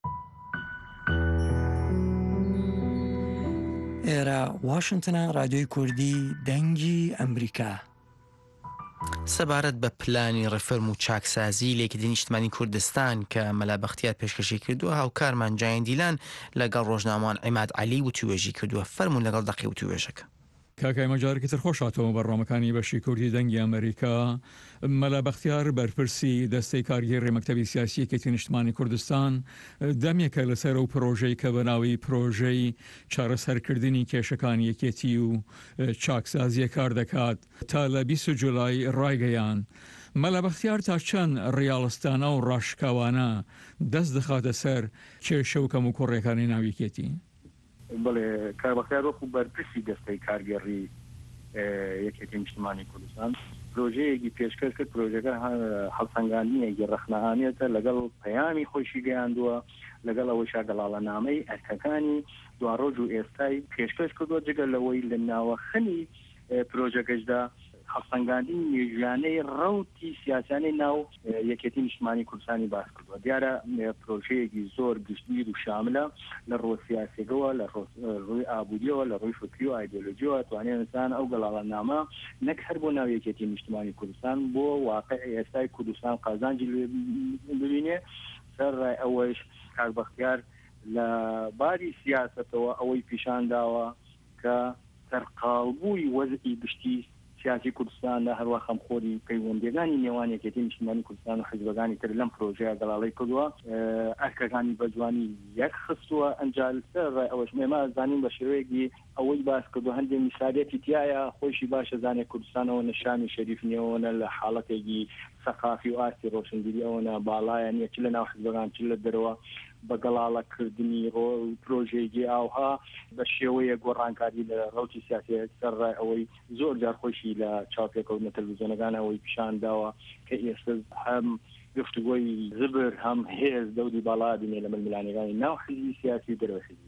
ئێرە واشنگتنە رادیۆی کوردی دەنگی ئەمریکا سەبارەت بە پلانی ڕفرم و چاکسازی لێکردنی نیشتمانی کوردستان کە مەلا بەختیار پێشکەشی کردووە هاوکارمان جایان دیلان لەگەڵ ڕۆژنامەوان عیماد عەلی وتوێژی کردووە فەرموون لەگەڵ دەقی وتوێژەکە کاکای مەجارێکی تر خۆشاتەوە بەڕامەکانی بەشی کوردی دەنگی ئەمریکا. مەلا بەختیار بەرپرسی دەستەی کارگێڕی مەکتەبی سیاسی یەکێتی نیشتمانی کوردستان دەمێکە لەسەر ئەو پرۆژەی کە بەناوی پرۆژەی چارەسەرکردنی کێشەکانی یەکێتی و چاکسازیە کار دەکات تا لە 20 جوڵای ڕایگەیان. مەلا بەختیار تا چەند ڕیاڵستانە و ڕاشکاوانە دەست دەخاتە سەر کێشە و کەم و کوڕێکانی ناویەکێتی؟ بڵێ کاربەخیار وەکو بەرپرسی دەستەی کارگەڕی یەکێتی نیشتمانی کوردستان پرۆژەیەکی پێشکەش کرد. پرۆژەکە هەڵسەنگاندنیەکی ڕەخنەهانێتە لەگەڵ پەیامی خۆشی گەیاندووە لەگەڵ ئەوەی گەڵاڵەنامەی ئەرکەکانی دواڕۆژ و ئێستای پێشکەش کردووە جگە لەوەی لە ناوەخەنی پرۆژەکەشدا هەڵسەنگاندنی نێژیانەی ڕەوتی سیاسانەی ناو یەکێتی نیشتمانی کوردستانی باس کردووە. دیارە پرۆژەیەکی زۆر گشتگیر و شاملە لە ڕۆ سیاسێکەوە لە ڕووی ئابوووریەوە لە ڕووی فکری و ئایدۆلۆژیەوە توانێت ئینسان ئەو گەڵاڵەنامە نەک هەر بۆ ناو یەکێتی نیشتمانی کوردستان بۆ واقعی ئێستای کوردستان قازانجی ببینێ. سەر ڕای ئەوەش کاربەختیار لە باری سیاسەتەوە ئەوەی پیشان داوە کە سەرقاڵبووی وەزعی گشتی سیاسی کوردستان لە هەروە خەمخۆری پەیوەندیەکانی نێوان یەکێتی نیشتمانی کوردستان و حیزبەکانی تر لەم پرۆژەیە گەڵاڵی کردووە. ئەرکەکانی بەجوانی یەک خستووە ئەنجال سەر ئەوەش مێمە زانین بە شێوەیەکی ئەوەی باس کردو هەندێک میسالێتی تایە خۆشی باشە زانێ کوردستانەوە نەشانی شەریف نیەوەنە لە حاڵەتێکی سەقافی و ئاستی ڕۆشنبیری ئەوەنە باڵایە نیە چ لە ناو حیزبەکان چ لە دەرەوە بە گەڵاڵەکردنی پرۆژێکی ئاوها بە شێوەیە گۆڕانکاری لە ڕەوتی سیاسی سەر ڕای ئەوەی زۆر جار خۆشی لە چاوپێکەوتنە تەلەڤیزیۆنەکان ئەوەی پیشان داوە کە ئێستا هەم گفتوگۆی زبر هەم هێز دەوری باڵا بینێ لە ململانەکانی ناو حیزبی سیاسی دەرەوە حیزبی.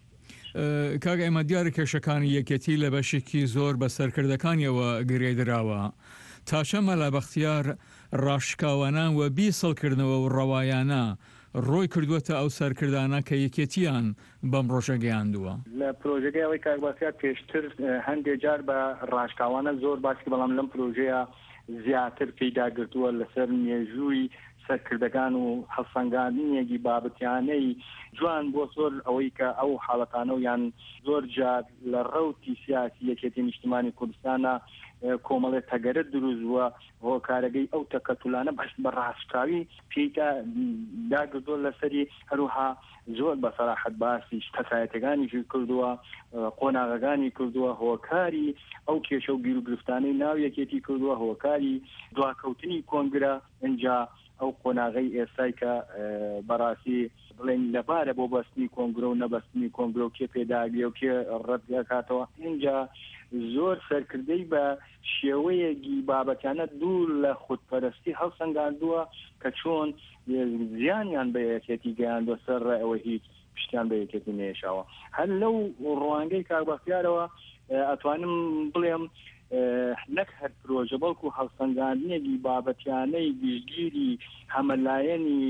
کاگە ئێمە دیارە کێشەکانی یەکێتی لە بەشێکی زۆر بە سەرکردەکانیەوە گرێ دراوە. تا چەند مەلا بەختیار ڕاشکاوانان و بیسەڵکردنەوە و ڕەوایانە ڕۆی کردووەتە ئەو سەرکردانە کە یەکێتیان بەم ڕۆژە گەیاندووە؟ لە پرۆژەکەی ئەوەی کاربەختیار پێشتر هەندێک جار بە ڕاشکاوانە زۆر باسی بەڵام لەم پرۆژەیە زیاتر پەیداگرتووە لەسەر مێژووی سەرکردەکان و هەڵسەنگاندنیەکی بابەتیانەی جوان بۆ زۆر ئەوەی کە ئەو حاڵەتانە و یان زۆر جار لە ڕەوتی سیاسی یەکێتی نیشتمانی کوردستانە کۆمەڵێت تەگەرە دروست بووە هۆکارەکەی ئەو تەکەتولانە بەش بە ڕاستکاوی پێیدا داگرتووە لەسەری هەروها زۆر بە سەراحەت باسی کەسایەتەکانیشی کردووە قۆناغەکانی کردووە هۆکاری ئەو کێشە و گیر و گرفتانەی ناو یەکێتی کردووە هۆکاری دواکەوتنی کۆنگرە ئەنجا ئەو قۆناغەی ئێستای کە بەڕاستی بڵێن لەبارە بۆ بەستنی کۆنگرە و نەبەستنی کۆنگرە و کێ پێداگرێ و کێ ڕەت دەکاتەوە اینجا زۆر سەرکردەی بە شێوەیەکی بابەتانە دوور لە خودپەرستی هەڵسەنگاندووە کە چۆن زیانیان بە یەکێتی گەیاندوە سەر ڕای ئەوە هیچ پشتیان بە یەکێتی نێشاوە. هەر لەو ڕوانگەی کاربەختیارەوە ئەتوانم بڵێم نەک هەر پرۆژە بەڵکو هەڵسەنگاندنێکی بابەتیانەی گشتگیری هەمەلایەنی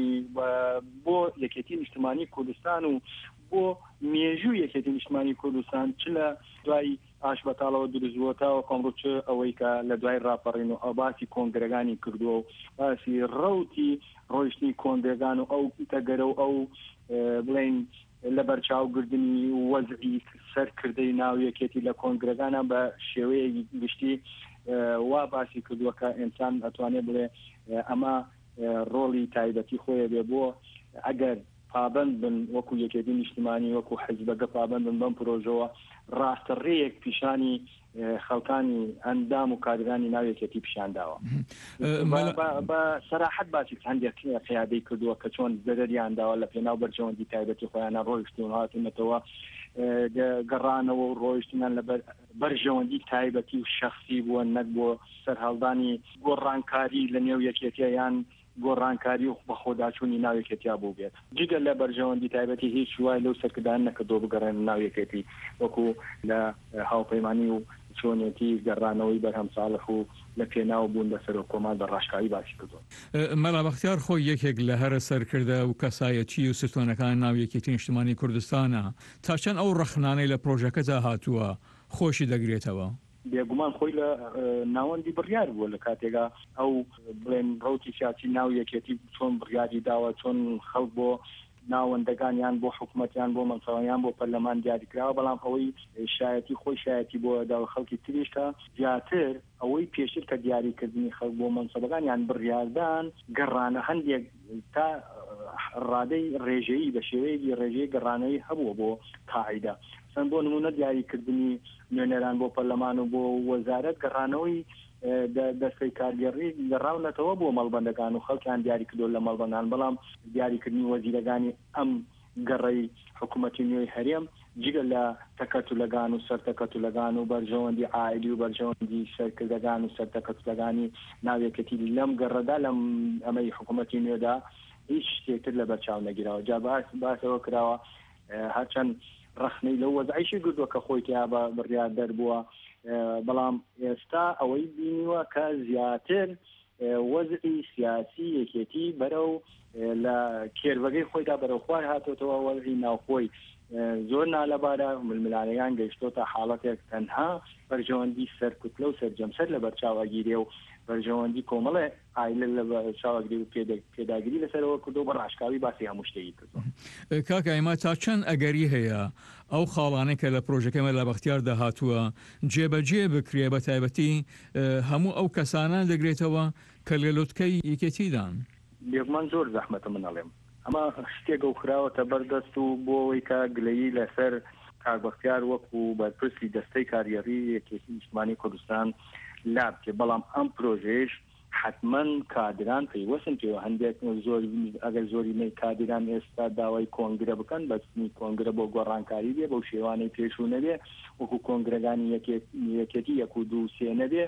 بۆ یەکێتی نیشتمانی کوردستان و بۆ مێژوو یەکێتی نیشتمانی کوردستان چ لە دوای ئاش بەتاڵەوە دروستبووەتەوە کۆمڕۆ چ ئەوەی کە لە دوای ڕاپەڕین و ئەو باسی کۆنگرەکانی کردووە و باسی ڕەوتی ڕۆیشتنی کۆنگرەکان و ئەو تەگەرە و ئەو بڵێن لە بەرچاوگرتنی وەزعی سەرکردەی ناو یەکێتی لە کۆنگرەکانە بە شێوەیەکی گشتی وا باسی کردووە کە ئینسان ئەتوانێت بڵێ ئەمە ڕۆڵی تایبەتی خۆیە بێ بۆ ئەگەر پابند بن وەکو یەکێتی نیشتمانی وەکو حیزبەکە پابند بن بەم پرۆژەوە ڕاستەڕێیەک پیشانی خەڵکانی ئەندام و کارگانی ناو یەکێتی پیشان داوە. بە سەراحەت باسی هەندێک قیادەی کردووە کە چۆن زەرەریان داوە لە پێناو بەرژەوەندی تایبەتی خۆیانە ڕۆیشتون هاتونەتەوە گەڕانەوە و ڕۆیشتنان لە بەرژەوەندی تایبەتی و شەخصی بووە نەک بۆ سەرهەڵدانی گۆڕانکاری لە نێو یەکێتیان گۆڕانکاری و بە خۆداچوونی ناویەکێتیا بوو بێت. جگە لە بەرژەوەندی تایبەتی هیچ وای لەو سەرکردان نەکردۆ بگەڕێن ناویەکێتی وەکو لە هاوپەیمانی و چۆنێتی گەڕانەوەی بەرهەم ساڵح و لە پێناو بوون بەسەر و کۆمان بە ڕاشکاوی باسی کردووە. مەلا بەختیار خۆی یەکێک لە هەرە سەرکردە و کەسایەتی و ستۆنەکان ناو یەکێتی نیشتمانی کوردستانە تا چەند ئەو ڕەخنانەی لە پرۆژەکەدا هاتووە خۆشی دەگرێتەوە؟ بێگومان خۆی لە ناوەندی بڕیار بووە لە کاتێکا ئەو بڵێن ڕەوتی سیاسی ناو یەکێتی چۆن بڕیاری داوە چۆن خەڵک بۆ ناوەندەکانیان بۆ حکوومەتیان بۆ مەنسەوەیان بۆ پەرلەمان دیاریکراوە بەڵام ئەوەی شایەتی خۆی شایەتی بۆ داوە خەڵکی تریشکە زیاتر ئەوەی پێشتر کە دیاریکردنی خەڵک بۆ مەنسەبەکانیان بڕیاردان گەڕانە هەندێک تا ڕادەی ڕێژەیی بە شێوەیەکی ڕێژەی گەڕانەوەی هەبووە بۆ قاعیدا چەند بۆ نمونە دیاریکردنی نوێنەران بۆ پەرلەمان و بۆ وەزارەت گەڕانەوەی دەستەی کارگەڕی گەڕاونەتەوە بۆ مەڵبەندەکان و خەڵکیان دیاری کردو لە مەڵبەندان بەڵام دیاریکردنی وەزیرەکانی ئەم گەڕەی حکوومەتی نوێی هەرێم جگە لە تەکەتولەکان و سەرتەکەتولەکان و بەرژەوەندی عائیلی و بەرژەوەندی سەرکردەکان و سەرتەکەتولەکانی ناوێکەتی لەم گەڕەدا لەم ئەمەی حکوومەتی نوێدا هیچ شتێکتر لە بەرچاو نەگیراوە جا باسەوە کراوە هەرچەند ڕخنەی لەو وەزعیشی گردووە کە خۆی تیا بە بڕیار دەربووە بەڵام ئێستا ئەوەی بینیوە کە زیاتر وەزعی سیاسی یەکێتی بەرەو لە کێربەگەی خۆیدا بەرەو خوار هاتۆتەوە وەزعی ناوخۆی زۆر نالەبارە ململانەکان گەیشتۆتە حاڵەتێک تەنها بەرژەوەندی سەرکوتلە و سەرجەمسەر لە بەرچاوەگیرێ و بەرژەوەندی کۆمەڵێ ئایلە لە چاوەگری و پێداگیری لەسەرەوە کردو بە ڕاشکاوی باسی هەموو شتێکی کردو. کاکە ئێمە تا چەند ئەگەری هەیە ئەو خاڵانەی کە لە پرۆژەکەمە لە بەختیار داهاتووە جێبەجێ بکرێ بە تایبەتی هەموو ئەو کەسانە دەگرێتەوە کە لە لوتکەی یەکێتیدان. بێگومان زۆر زەحمەتە منەڵێم ئەمە شتێک ئەو خراوەتە بەردەست و بۆ ئەوەی کە گلەیی لەسەر کاکبەختیار وەکو بەرپرسی دەستەی کاریگەڕی یەکێتی نیشتیمانی کوردستان لابکێ بەڵام ئەم پرۆژێش حتمما کادران پێیوەستن پێوە هەندێک زۆر ئەگەر زۆرینەی کادران ئێستا داوای کۆنگرە بکەن بەچنی کۆنگرە بۆ گۆڕانکاری بێ بەو شێوانەی پێشوو نەبێ وەکو کۆنگرەکانی یەکێتی یەک و دوو سێ نەبێ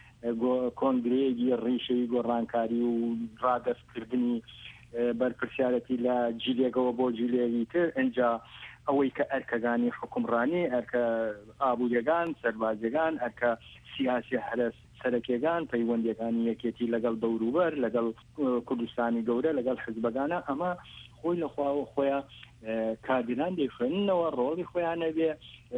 کۆنگرەیەکی ڕیشەی گۆڕانکاری و ڕادەستکردنی بەرپرسیارەتی لە جیلێکەوە بۆ جیلێکی تر ئەنجا ئەوەی کە ئەرکەکانی حکومڕانی ئەرکە ئابوووریەکان سەربازیەکان ئەرکە سیاسی هەرس سەرەکیەکان پەیوەندیەکانی یەکێتی لەگەڵ دەوروبەر لەگەڵ کوردستانی گەورە لەگەڵ حزبەکانە ئەمە خۆی لەخواوە خۆیان کادران دەیخوێننەوە ڕۆڵی خۆیانە بێ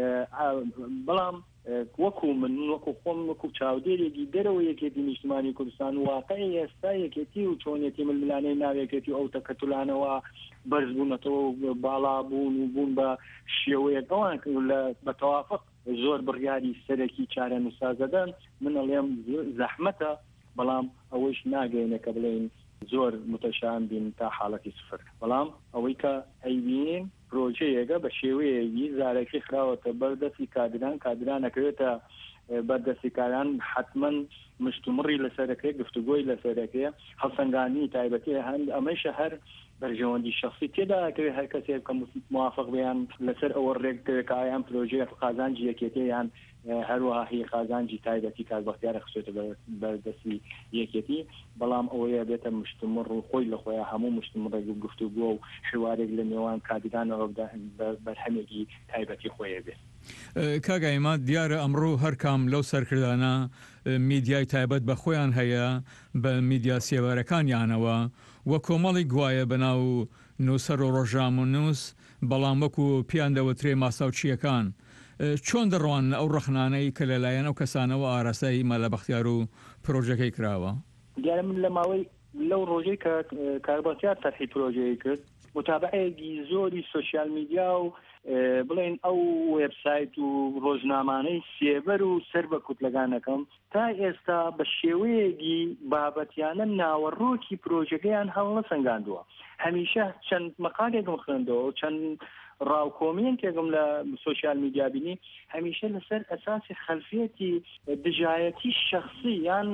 بەڵام وەکو من وەکو خۆم وەکو چاودێرێکی دەرەوە یەکێتی نیشتیمانی کوردستان واقعی ئێستا یەکێتی و چۆنێتی ململانەی ناوێکێتی ئەو تەکەتولانەوە بەرزبوونەتەوە باڵا بوون و بوون بە شێوەیەک ئەوان بە تەوافق زۆر بڕیاری سەرەکی چارە نووسازەدەن من ئەڵێم زەحمەتە بەڵام ئەوەش ناگەینە کە بڵێن زۆر متەشان بین تا حاڵەتی سفر بەڵام ئەوەی کە ئەیبین پرۆژەیەگە بە شێوەیەکی زارێکی خراوەتە بەردەستی کادران نەکرێتە بەردەستی کاران حتمما مشتومڕی لەسەرەکەی گفتوگۆی لەسەرەکەیە هەڵسەنگانی تایبەتی هەند ئەمەشە هەر بەرژەوەندی شخصی تێداکەوێت هەر کەسێک کە موافق بێیان لەسەر ئەوە ڕێکەوە کە ئایان پرۆژەیە قازانجی یەکێتیان هەروەها هی قازانجی تایبەتی کاربەختیارە خسوێتە بەردەستی یەکێتی بەڵام ئەوەیە بێتە مشتومڕ و خۆی لە خۆیان هەموو مشتومڕێک و گفتوگۆ و حوارێک لە نێوان کادرانەوە بەرهەمێکی تایبەتی خۆیە بێت. کاگایمە دیارە ئەمڕۆ هەر کام لەو سەرکردانە میدیای تایبەت بە خۆیان هەیە بە میدیا سێوارەکانیانەوە وە کۆمەڵی گوایە بەناو نووسەر و ڕۆژام و نووس بەڵام وەکو پیان دەوترێ ماساوچیەکان چۆن دەڕوان ئەو ڕخنانەی کە لەلایەن ئەو کەسانەوە ئاراستەی مەلەبەختیار و پرۆژەکەی کراوە دیارە من لە ماوەی لەو ڕۆژەی کە کاربەختیار تەرحی پرۆژەیە کرد متابعەیەکی زۆری سوشیال میدیا و بڵێن ئەو وێبسایت و ڕۆژنامانەی سێبەر و سەر بە کوتلەکانەکەم تا ئێستا بە شێوەیەکی بابەتیانە ناوەڕۆکی پرۆژەکەیان هەڵ نەسەنگاندووە هەمیشە چەند مەقالێکم خوێندەوە چەند ڕاوکۆمێنتێکم لە سوشیال میدیا بینی هەمیشە لەسەر ئەساسی خەلفیەتی دژایەتی شخصی یان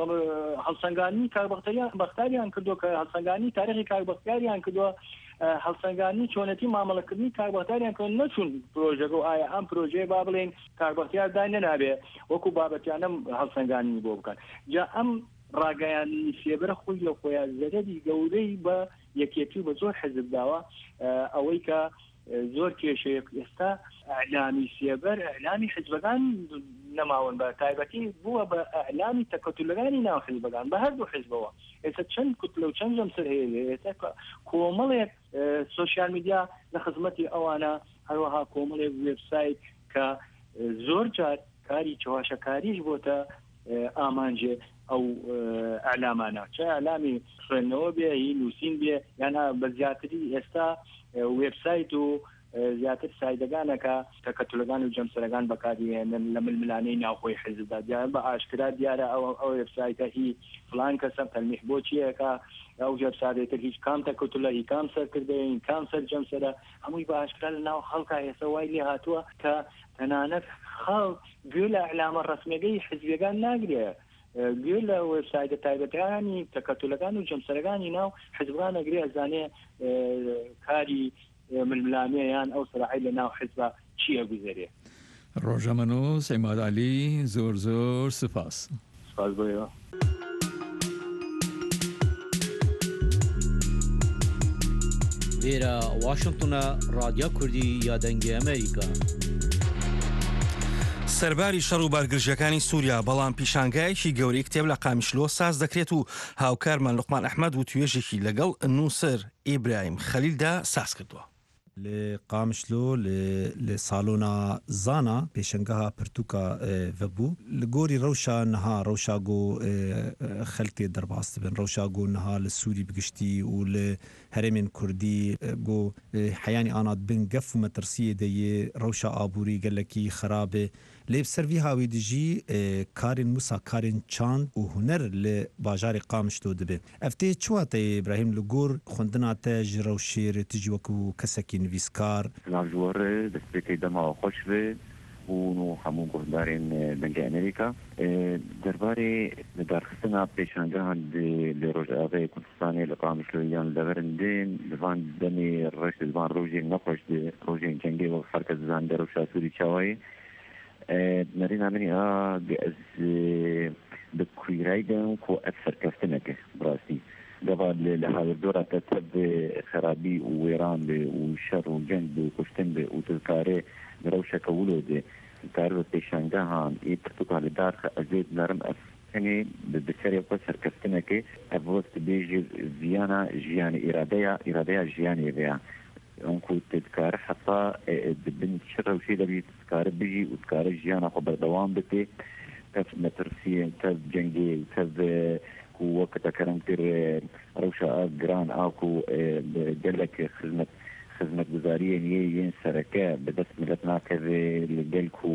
هەڵسەنگانی کاربەختیاریان کردووە کە هەڵسەنگانی تاریخی کاربەختیاریان کردووە هەڵسەنگانی چۆنەتی مامەڵەکردنی کاربەختیاریان کە نەچوون پرۆژەکە و ئایا ئەم پرۆژەیە با بڵێن کاربەختیار دای نەنابێ وەکو بابەتیانەم هەڵسەنگانی بۆ بکەن جا ئەم ڕاگەیانی سێبەرە خۆی لە خۆیان زەرەری گەورەی بە یەکێتی و بە زۆر حەزب داوە ئەوەی کە زۆر کێشەیە ئێستا ئەعلامی سێبەر ئەعلامی حزبەکان نەماون بە تایبەتی بووە بە ئەعلامی تەکەتولەکانی ناو حزبەکان بە هەردوو حزبەوە ئێستا چەند کوتلە و چەند جەمسەر هەیە ئێستا کۆمەڵێک سوشیال میدیا لە خزمەتی ئەوانە هەروەها کۆمەڵێک وێبسایت کە زۆر جار کاری چەواشەکاریش بۆتە ئامانجێ ئەو ئەعلامانە چه ئەعلامی خوێندنەوە بێ هی نووسین بێ یانە بە زیاتری ئێستا وێبسایت و زیاتر سایدەگانەکە تەکەتولەکان و جەمسەرەکان بەکارهێنن لە ململانەی ناوخۆی حیزبدا دیارە بە ئاشکرا دیارە ئەو وێبسایتە هی فلان کەسە تەلمیح بۆ چیەکە ئەو جەبسادێتتر هیچ کام تەکەتولە هی کام سەرکردەیە هی کام سەر جەمسەرە هەمووی بە ئاشکرا لە ناو خەڵکا ئێستا وای لێ هاتووە کە تەنانەت خەڵک گوێ لە ئەعلامە ڕەسمیەکەی حیزبیەکان ناگرێ گوێ لە وێبسایتە تایبەتەکانی تەکەتولەکان و جەمسەرەکانی ناو حیزبان ئەگرێ ئەزانێ کاری ململانەیان ئەو سەراحی لە ناو حیزبە چییە گوزەرێ. ڕۆژەمەنووس ئەیمادعالی زۆر زۆر سپاس. سپاس بۆیەوە. لێرە واشنگتنە رادیۆ کوردی یادەنگی ئەمریکا. سەرباری شەڕ و بارگرژەکانی سووریا بەڵام پیشانگایەکی گەورەی کتێب لە قامیشلۆ ساز دەکرێت و هاوکارمان لوقمان ئەحمەد و توێژێکی لەگەڵ نووسەر ئیبراهیم خەلیلدا ساز کردووە. لە قامشلۆ لە ساڵۆنا زانا پێشنگەها پرتوکە vebû li gorî rewşa niha rewşa got xelkê derbas dibin rewşa got niha li Sûrî bigiştî û li herêmên Kurdî got heyanî ana dibin gef û metirsiyê de yê rewşa aborî gelekî xerab e lê ser vî hawî de jî karên Musa karên çand û huner li bajarê Qamişlo dibe. Ev tê çiwa te İbrahim li gor xwendina te ji rewşê tu jî wekû kesekî nivîskar lavjware destpêkê dema xweş ve û hemû guhdarên dengê Amerîka derbarê li darxistina pêşangehan li Rojavayê Kurdistanê li Qamişlo yan li deverindên li van demê reş li van rojên nexweş di rojên cengê ve herkes dizanî rewşa Sûrî çawayê نرينا مني از بكويرايدن كو اكثر كفتنك براسي قبل لهذا الدورة تتب خرابي وويران وشر وجنب وكفتن وتذكاري مروشة كولود تارو بيشانجاهان اي برتوكا لدار ازيد نرم افني بسرية بسر كفتنك افوست بيجي فيانا جياني اراديا جياني بيا انكو تذكار حتى بنت شر وشي دبي تذكار بيجي وتذكار جيانا خبر دوام بتي كف مترسية كف جنجي كف وقت كرمتر روشا جران اكو جلك خدمة گزارية ين سركة بدس ملتنا كذا لجلكو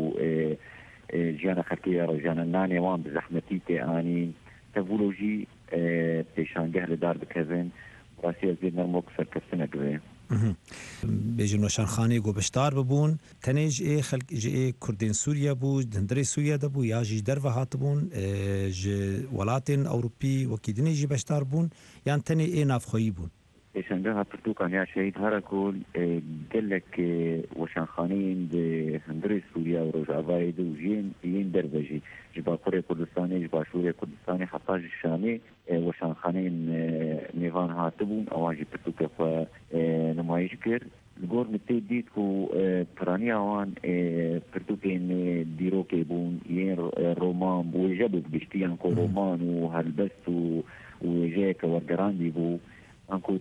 جيانا خركية رجانا ناني وان بزحمتي اني تفولوجي بيشانجه لدار بكذن راسي ازيد نرموك سركستنا كذا بيجن وشانخاني گو بشتار ببون تنج اي خلق جي كردين سوريا بو دندري سوريا دبو يا جي درو هاتبون ج ولاتين اوروبي وكيدني جي بشتار بون يعني تني اي نافخوي بون شنجها برتوكان يا شهيد هركول قالك وشانخانين دندري سوريا وروجافاي وجين ين دربجي جبا قرية كردستاني جبا شوريا كردستاني حطاج الشامي وشانخانين نيفان هاتبون اواجي برتوكا نمايش كر الجور متي ديتكو برانيا وان برتوكين ديروكي بون ين رومان بوجبو بجتيان كو رومان وهالبست وجاك ورقراندي بو انكو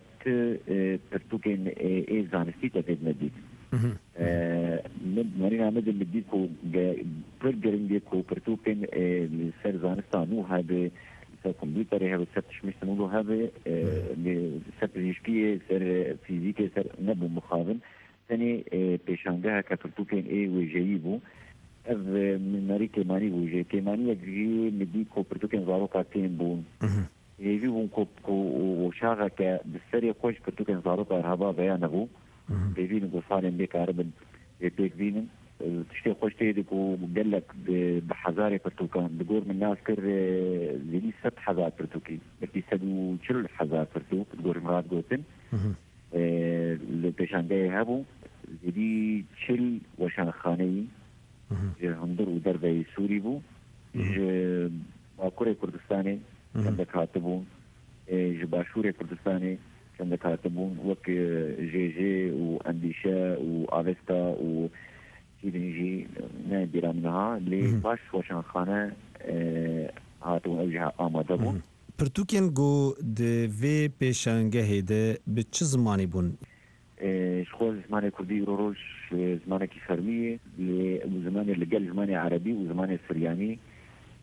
ترتوكين اي زانستي تفيد مديد مرينا مدن مديدكو برجرينجيكو برتوكين سر زانستانو هذا سر كمبيوتر هذا سر تشمشتنولو هذا سر بيشكية سر فيزيكي سر نبو مخابن ثاني بيشانجاها كبرتوكين اي وجايبو اف من ماري كيماني وجاي كيماني يجي مديدكو برتوكين زاروكا تين بون يجيبون كوبكو وشاغا كبالسرية كوش برتوكين زاروكا ارهابا بيانبو بيبين قصانين بيك عربن بيك بينن تشتي خوش تيدك وقالك بحزاري برتوكان بقول من الناس كر زيني 7 حزار برتوكي بكي سدو شل حزار برتوك بقول مراد قوتن اللي بيشانجاي هابو زيدي شل وشان خاني هندر ودربي سوري بو باكوري كردستاني كان كاتبون جباشوري كردستاني كان كاتبون وك جي وانديشا وافيستا و كيدنجي نادرة منها اللي باش وشان خانه هاتون اوجها آمادبون پرتوکین گو دوی پیشنگه ده به چه زمانی بون؟ شخوز زمان كردي روش زمان كفرمية وزمان اللي قال زمان عربي وزمان سرياني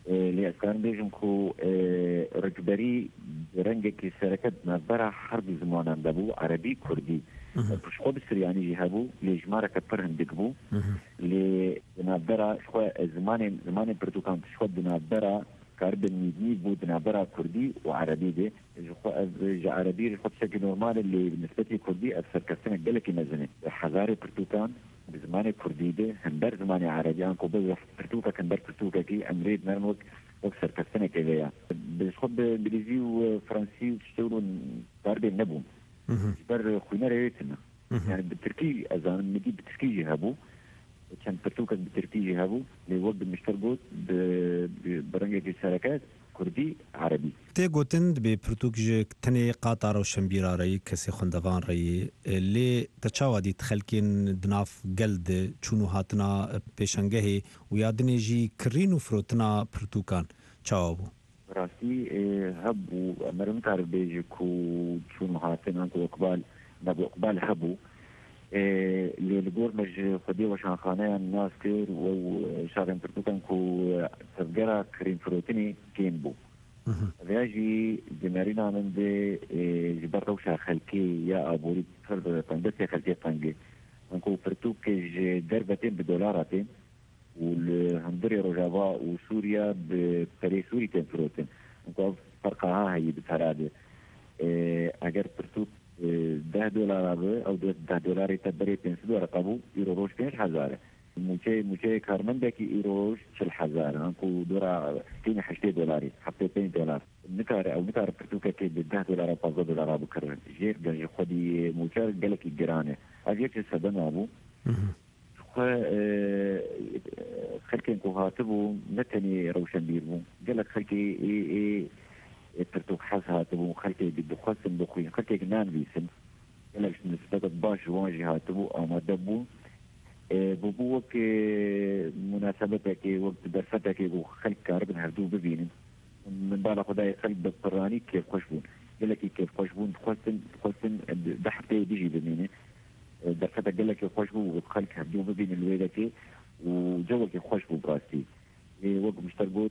لأسكان بيجم كو رجبري رنجك سركت نبرا حرب زمان اندبو عربي كردي بش خو بسرياني جهابو لجمارة كبرهم دقبو لنبرا شو زمان برتوكان شو نبرا كاربن ميدني بود نبرا كردي وعربي ده جو عربي خو بشكل نورمال اللي بالنسبة لي كردي أكثر كسنة قالك مزنة حزاري برتوكان بزمان كردي ده هنبر زمان عربي أنكو بس برتوكا كنبر برتوكا كي أمريد نرموك أكثر كسنة كذا بس خو بإنجليزي وفرنسي وتشتغلوا كاربن نبوم بر خوينا ريتنا يعني بالتركي أذان مدي بالتركي جهابو كان برتوكا بالتركي جهابو لوقت مشتركوت برنجة الشركات كردي عربي تي قوتند ببرتوكج تني قاطع روشنبيرا رأي كسي خندوان رأي اللي تشاودي تخلكين دناف قلد چونو هاتنا بيشنگهي ويادني جي كرينو فروتنا برتوكان چاوبو راسي هبو مرم كار بيجكو چونو هاتنا انكو اقبال نبو اقبال هبو اللي الجور مج خدي وشان خانه الناس كير وشارن برتوكان كو تفجرا كريم فروتني كينبو فياجي دمارينا من دي جبر روشا خلكي يا ابوري فرد تندسي خلكي طنجي انكو برتوك دربتين بدولاراتين والهندري رجابا وسوريا بفري سوريتين فروتين انكو فرقها هي بتراده اگر برتوك $10 او $10 تبري تنسدو رقبو يورو روش 5000 موچه کارمندکی ایروش 40,000 انکو دورا تین $8 حتی $10 نکار پرتوکه که $10 $15 بکر جیر گنج خودی موچه گلکی گرانه اگر چه سبن ابو خو خلکن کو هاتبو نتني روشن بيربو قالك خلكي ترتوك حس هاتبو خلكي بده خصم بخوي خلكي جنان بيسم قالك نسبة باش واجي هاتبو اما دبو بوك مناسبتك وقت درفتك وخلك كاربن هردو ببين من بالا خداي خلك بالقراني كيف خشبون قال لك كيف خشبون خصن دحتي بيجي بمينه درفتك قال لك كيف خشبون وخلك هردو ببين الويلتي وجوك كيف خشبون براستي وقت مشترقوت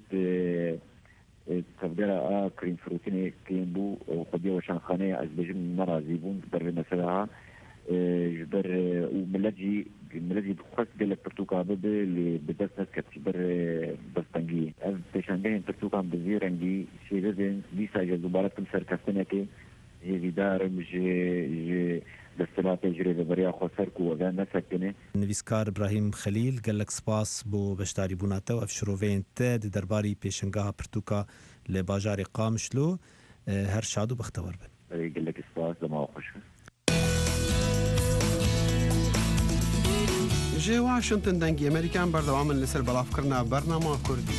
تفجر كريم فروتيني كينبو وقديه وشان خانه از بجم مرازيبون بر مثلها جبر وملجي بخص قال لك برتوكا بده اللي بدرس ناس كتبر بستنجي بشانجين برتوكا بزيرنجي شيء لازم ليسا جزوبارات كمسر كفتنكي هي دار مش دستلات يجري بريا خسركو وغان نسكنه نویسکار ابراهیم خلیل قال لك سپاس بو بشتاری بوناته و افشروین ته درباری پیشنگاه پرتوکا لباجار قامشلو هر شادو بختور بن قال لك سپاس لما خوش جي واشنطن دنگی امریکان بردوام لسر بلاف کرنا برنامه کردی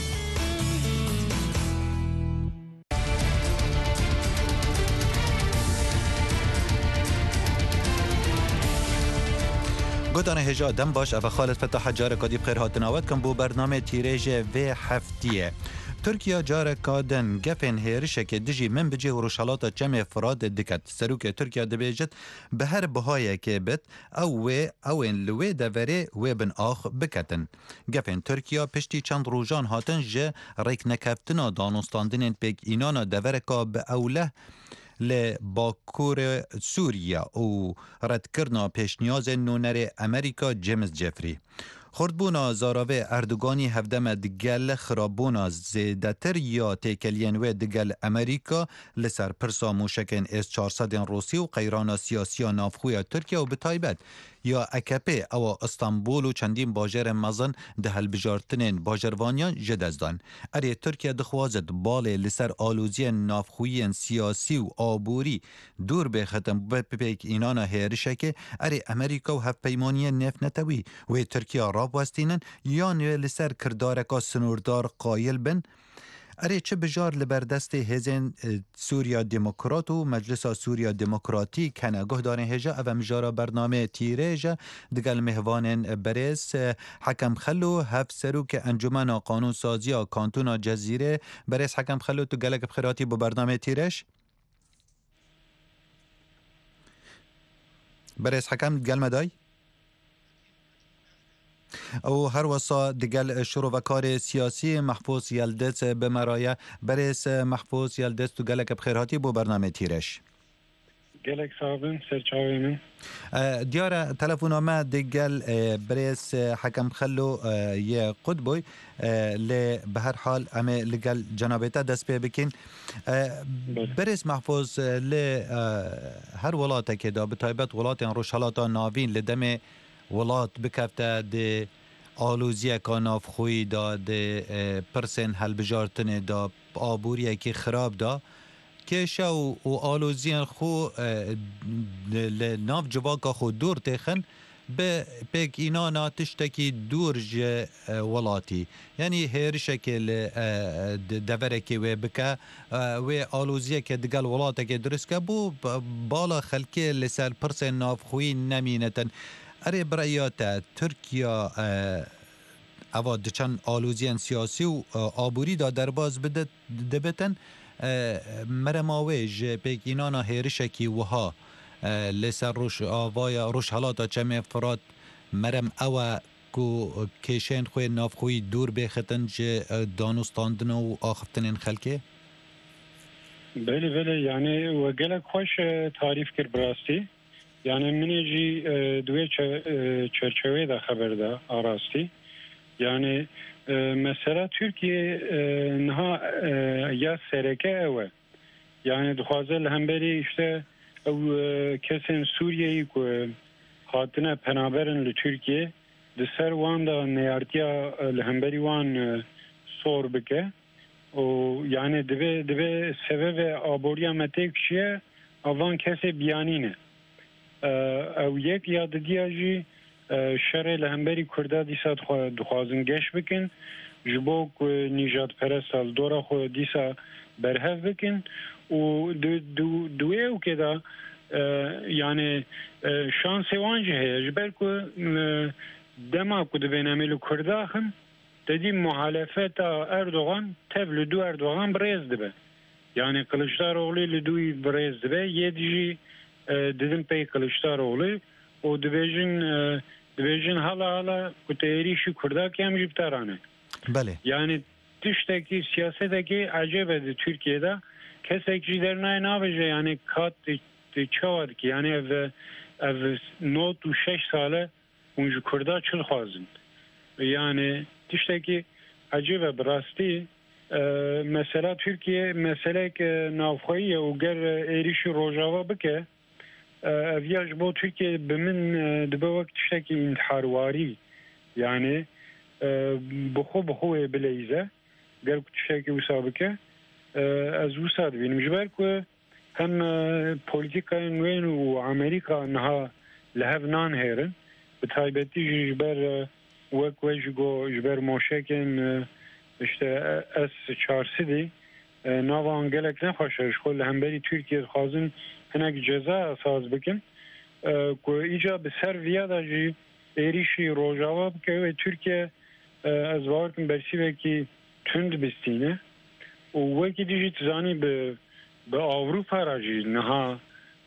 گودان هجا دم باش او خالد فتح جار کادی بخیر هاتناوت کن بو برنامه تیریج و هفتیه ترکیا جار کادن گفن هیرشه که دجی من بجه و روشالات جمع فراد دکت سروک ترکیا دبیجت به هر بهای که بت او لوی دوره و بن آخ بکتن گفن ترکیا پشتی چند روزان هاتن جه ریک نکفتنا دانستاندن پیک اینانا دوره که به اوله لباکور سوریا و رد کرنا پیشنیاز نونر امریکا جیمز جفری خردبونا زاراوه اردوگانی هفدم دگل خرابونا زیدتر یا تیکلین و دگل امریکا لسر پرسا موشکن S-400 روسی و قیران سیاسی نافخوی ترکیه و بتایبت یا اکپه او استانبول و چندین باجر مزن ده هلبجارتنین باجروانیان جدزدان اری ترکیه دخوازد باله لسر آلوزی نافخوی سیاسی و آبوری دور به ختم بپیک اینانا هیرشکه اری امریکا و هفت پیمانی نفت نتوی و ترکیه راب وستینن یا لسر کردارکا سنوردار قایل بن اره چه بجار لبردست هزین سوریا دموکرات و مجلس سوریا دموکراتی کنه گهدان هجا او مجارا برنامه تیریجا دگل مهوان برس حکم خلو هف سروک انجمن قانون سازی کانتون جزیره برس حکم خلو تو گلک بخیراتی با برنامه تیرش برس حکم گل مدای او هر وسا دگل شروعکار سیاسی محفوظ یلدز بمرایه برس محفوظ یلدز تو گلک بخیراتی بو برنامه تیرش گلک صاحبن سرچاوی من دیاره تلفونامه دگل برس حکم خلو یه قطبوی به هر حال امه لگل جنابتا دست پی بکن برس محفوظ هر ولاته که دا بطایبت ولات روشالاتا ناوین لدم ولات بکفته ده آلوزیه که نافخوی دا ده پرسن هل بجارتنه دا آبوریه که خراب دا که شو و آلوزیان خو ناف جواکا خو دور تخن به پیک اینا تشتکی دور ولاتی یعنی هر شکل دورکی و بکه و آلوزیه که دگل ولاته که درست که بو بالا خلکی لسر پرسن ناف خوی نمینتن اره برایات ترکیا اواد چند آلوزیان سیاسی و آبوری دا درباز دبتن مرماویج پیکینانا هیرشکی وها لسر روش آوایا روش حالاتا چمه فرات مرم اوه کو کشین خوی ناف خوی دور بخطن جه دانستاندن و آخفتن خلکه؟ بله یعنی و گلک خوش تعریف کرد براستی یعنی منی جی دوی چرچوه دا خبر دا آراستی یعنی مثلا ترکیه نها یا سرکه اوه یعنی دخوازه لهمبری اشته او کسین سوریهی که خاطنه پنابرن لترکیه دسر وان دا نیارتیا لهمبری وان سور بکه و یعنی دبه سبب آبوریا متیک چیه اوان کسی بیانینه او یک یادگیه جی شر لهمبری کرده دیسا دخوازن گش بکن جبوک نیجات پرستال دورا خو دیسا برهف بکن و دوی او که دا یعنی شانس وانجه هی جبر که دما که دو بینامیلو کرده هم دادی محالفت اردوغان تب لدو اردوغان بریز دبه یعنی کلشتار اولی لدوی بریز دبه یه دیجی دیدن پی کلشتار اولی و دبیجن حالا کتایریشی کرده که هم جبترانه بله یعنی تشتکی سیاستکی عجبه ده ترکیه ده کسی که در نای نابجه یعنی کات چواد که یعنی او 96 ساله اونجا کرده چل خوازن یعنی تشتکی عجبه براستی مثلا ترکیه مثلا که نافخویی و گر ایریشی روژاوا بکه اویاج با ترکیه بمن دبه وقت تشتکی انتحارواری یعنی بخو بلیزه گر تشتکی وسابکه از وساد بینم جبر که هم پولیتیکای نوین و امریکا نها لحف نان هیرن بتایبتی جبر وک وجگو جبر موشکن اشته اس 400 ناو انگلک نخوشش خود همبری ترکیه خوازن هنک جزا اساس بکن که ایجا به سر ویادا جی ایریشی روژاوا بکه و ترکیه از واقعا برسی وکی تند بستینه و وکی دیجی تزانی به آوروپا را جی نها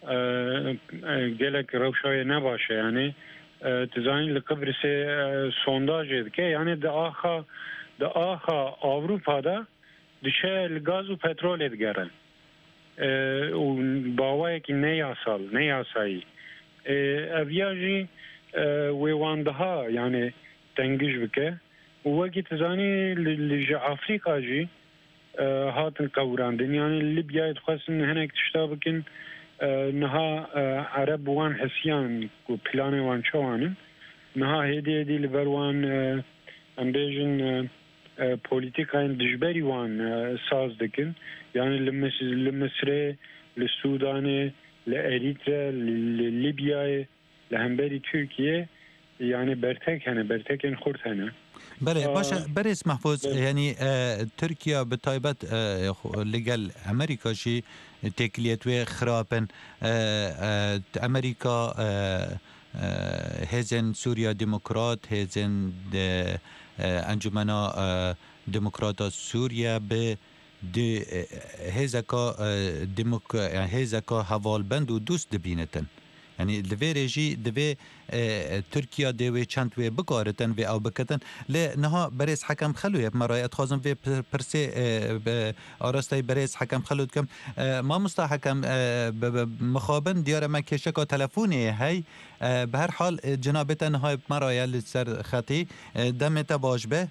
گلک روشای نباشه یعنی تزانی لقبرس سونداجه که یعنی ده آخا آوروپا دا دشه لگاز و پترول ادگره و باوه که نیاسایی اویاجی ویوانده ها یعنی تنگیش بکه و وکی تزانی لجه افریقا جی هاتن قوراندن یعنی لیبیای تخواستن هنک تشتا بکن نها عرب وان حسیان و پلان وان چوانن نها هیدی لبروان امبیجن پولیتیکاین دجبری وان ساز دکن یعنی لمصر لسودان لأریترا للیبیای لهمبری ترکیه یعنی برتکن خورد هنه بله باشه برس محفوظ یعنی ترکیا به تایبت لگل امریکا شی تکلیت و خرابن امریکا هزن سوریا دموکرات هزن انجمنا دموکراتا سوریا به هزکا هوالبند و دوست دبینتن یعنی لوی رژی دوی ترکیه دوی چند وی بکارتن و او بکتن ل نها برز حکم خلوی مرایت خازم و پرسی آراسته برز حکم خلود کم ما مستحکم مخابن دیار ما کشکا تلفونی هی به هر حال جنابت نهای مرایت لسر خطی دمت باش به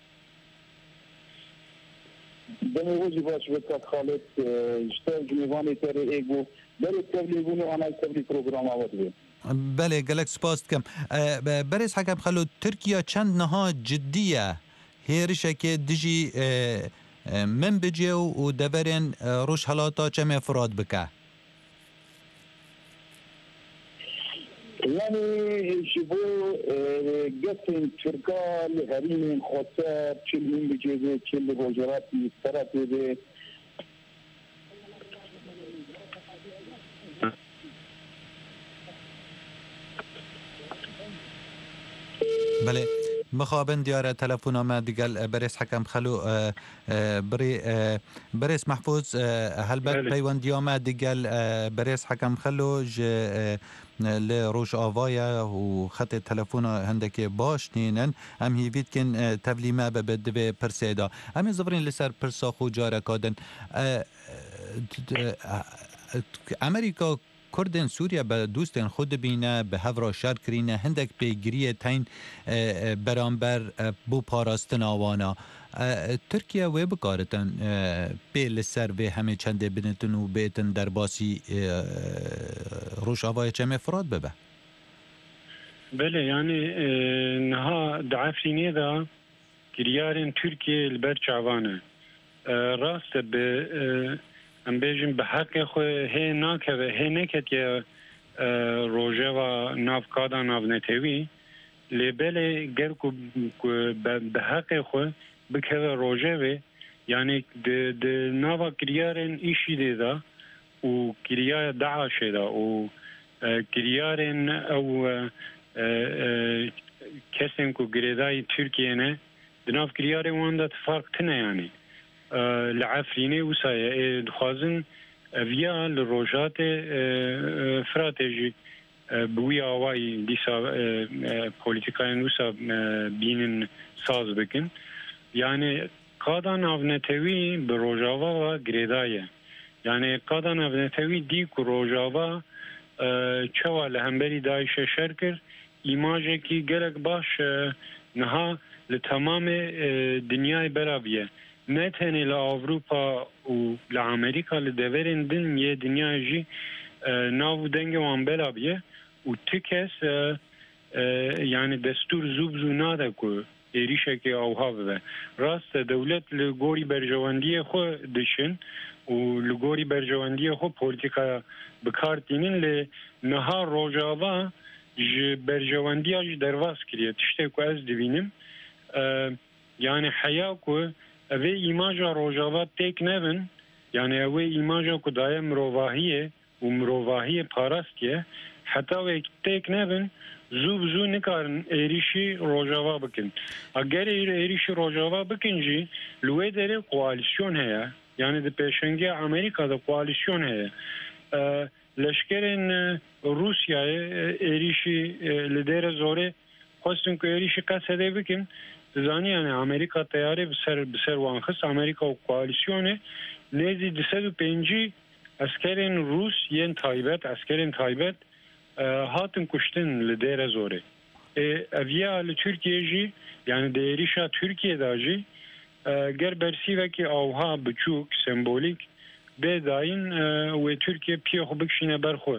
دمه وجی باش بکات خالد اشتر جنوانی تر ایگو بله تبلیغون و آنای تبلیغ پروگرام آورد بید بله گلک سپاس کم برز حکم خلود ترکیه چند نها جدیه هیرشه که دجی من بجی و دورین روش حالاتا چم افراد بکه يعني جبو قسم تركال هرين خوسار كل من بجيبه كل بوجرات يستراتي بله مخابن دیاره تلفن ما دیگل برس حکم خلو برس محفوظ هلبت پیوندی ما دیگل برس حکم خلو لروش آوایا و خط تلفن هندک باش نینن هم هیوید کن تبلیمه به پرسیدا همین زبرین لسر پرساخو جاره کادن امریکا کردن سوریا به دوستن خود بینه به هفرا شر کرینه هندک پیگیری تین برانبر بو پاراستن آوانا ترکیه وی بکارتن بیل سر به همه چنده بینتن و بیتن در باسی روش آوای چم افراد ببه بله یعنی نها دعافینی دا گریارن ترکیه البر چعوانه راست به ام بیجم به حق خو هی نکه هی نکت که روژه و نافکادا نافنتوی لیبل گرکو به حق خو بکه روژه و یعنی د ناوا کریارن ایشی دیدا و کریار داعش دا و کریارن او کسیم کو گریدای ترکیه نه دناف کریار وانده فرق تنه یعنی لعفرینه وسایه دخوازن ویا لروجات فراتجی بوی آوای دیسا پولیتیکای نوسا بینن ساز بکن یعنی قادان آونتوی به روجاوا و گریدایه یعنی قادان آونتوی دی که روجاوا چوا لهمبری دایش شرکر ایماجه کی گرک باش نها لتمام دنیای برابیه نه تنها لأوروبا و لأمریکا لدورن دن یه دنیا جی ناو دنگ وان بلا بیه و تکس یعنی دستور زوب زو ناده که ایریشه که اوها ببه راست دولت لگوری برجواندی خو دشن و لگوری برجواندی خو پولیتیکا بکار دینن لنها روجاوا برجواندی آج درواز کریه تشته که از دوینم یعنی حیا که اوه ایماجا روجاوا تیک نبن یعنی اوه ایماجا که دایه مروواهیه و مروواهی پاراستیه حتی اوه تیک نبن زو نکارن ایریشی روجاوا بکن اگر ایریشی روجاوا بکن جی لوه داره قوالیسیون هیا یعنی ده پیشنگی امریکا ده قوالیسیون هیا لشکرین روسیا ایریشی لدر زوره خواستن که ایریشی قصده بکن زانی یعنی امریکا تیاره بسر وانخست امریکا و کواليسيونه نزی 205 اسکرین روس ین تایبت هاتن کشتن لدیر زوره اویا لترکیه جی یعنی دیریشا ترکیه دا جی گر برسی وکی اوها بچوک سمبولیک به داین و ترکیه پیخو بکشینه برخو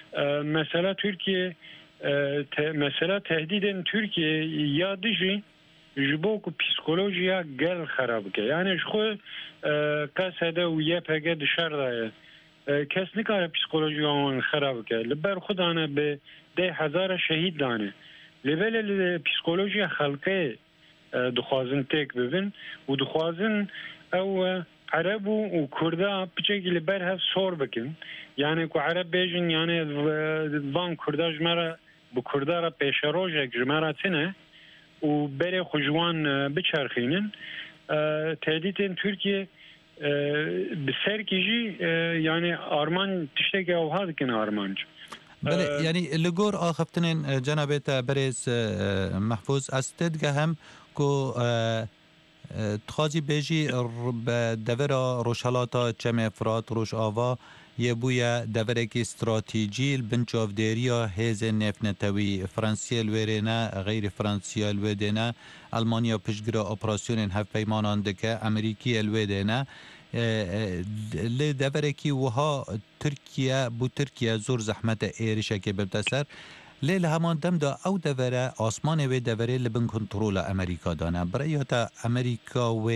مثلا تهدیدن ترکیه یا دیجی جبو کو پسیکولوژیا گل خراب که یعنی خو قصده و یه پگه دشار داره کس نکاره پسیکولوژیا اون خراب که لبر خودانه به 10,000 شهید دانه لبل پسیکولوژیا خلقه دخوازن تک ببین و دخوازن او عرب و کردا بچگی لبر هف سور بکن یعنی کو عرب بیجن یعنی وان کردا جمره بو کردا را پیش روزه جمره تنه و بره خجوان بچرخینن تهدیدین ترکیه بسر کیجی یعنی آرمان تشتگی اوها دکن آرمانج بله یعنی لگور آخفتن جنابت برز محفوظ استد هم کو تخازی بیجی به دورا روشالاتا چم افراد روش آوا یه بویا دورکی استراتیجی بنچافدریا هیز نفنتوی فرانسیه الورینا غیر فرانسیه الودینا آلمانیا پشگرا اپراسیون هف پیمانان دکه امریکی الودینا لی دورکی وها ترکیه زور زحمت ایرشه که ببتسر لیل همان دم دا او دوره آسمان و دوره لبن کنترول امریکا دانه برای تا امریکا و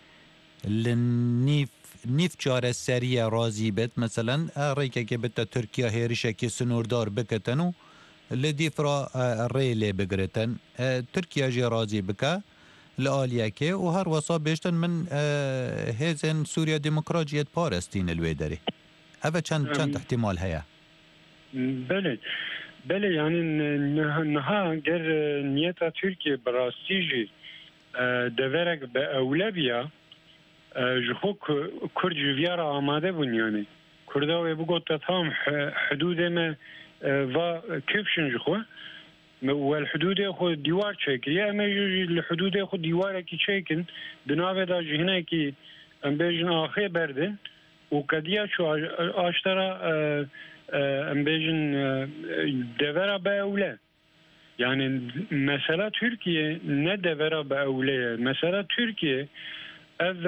لنیف جاره سریع رازی بید مثلا ریکه که بتا ترکیه هیرشه که سنوردار بکتنو لدیف را ریلی بگرتن ترکیه جی رازی بکه لآلیه که و هر وصا بیشتن من هیزن سوریا دموکراجیت پارستین الوی داری اوه چند احتمال هیا بله یعنی نها گر نیتا ترکیه براستی جی دورک به اولویه جخو کرد جویار آماده بون یعنی کرداوی بگو تتام حدود ما و کفشن جخو والحدود خود دیوار چکری اما الحدود خود دیوار کی چکن بنابه دا جهنه کی ام بیجن آخه بردن و کدیا چو آشترا ام بیجن دورا به اوله yani mesela Türkiye ne devera be evleye mesela Türkiye ev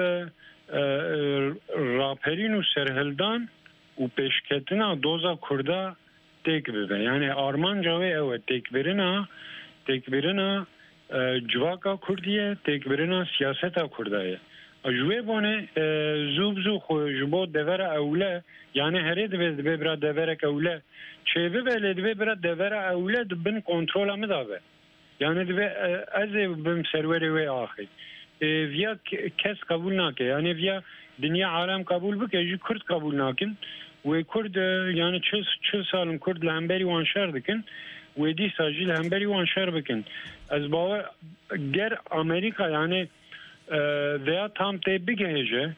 raperin u serheldan u peşketina doza kurda tek bibe yani Armanca ve evet tekbirina civaka kurdiye tekbirina siyaseta kurdaya جوی بانه زوب جبو دور اوله یعنی هری دوی برا دور اوله چه به دوی برا دور اوله بن کنترل هم داوه یعنی دوی از بم سروری و آخر ویا کس قبول نکه یعنی ویا دنیا عالم قبول بکه جو کرد قبول نکن و کرد یعنی 40 سالم کرد لهمبری وان شهر دکن و دی ساجی لهمبری وان شهر بکن از باور گر امریکا یعنی veya tam te bigehece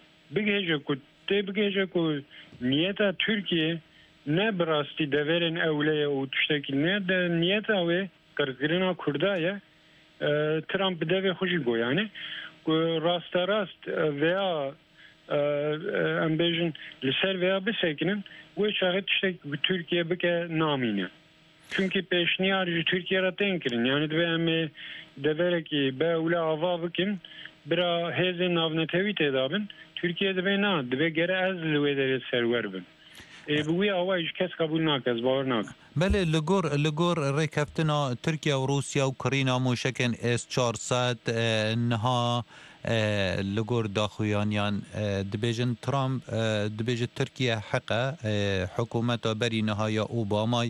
ku niyeta Türkiye ne brasti deverin evleye u tüşteki ne de niyeta ve kırgırına kurdaya Trump deve hoşi go yani rasta rast veya ambejin liser veya bisekinin ve şahit işte Türkiye bike namine çünkü peşniyarcı Türkiye'ye tenkirin yani devere ki be ule ava bikin برا هزین ناونتوی تدابن ترکیه دبی نه دبی گره از لویدری سرور بن بوی آوایش کس قبول ناکه از باور ناکه بله لگور ریکفتنا ترکیه و روسیا و کرینا موشکن S-400 نها لگور داخویانیان دبیجن ترامپ دبیج ترکیه حقه حکومت بری نهای اوبامای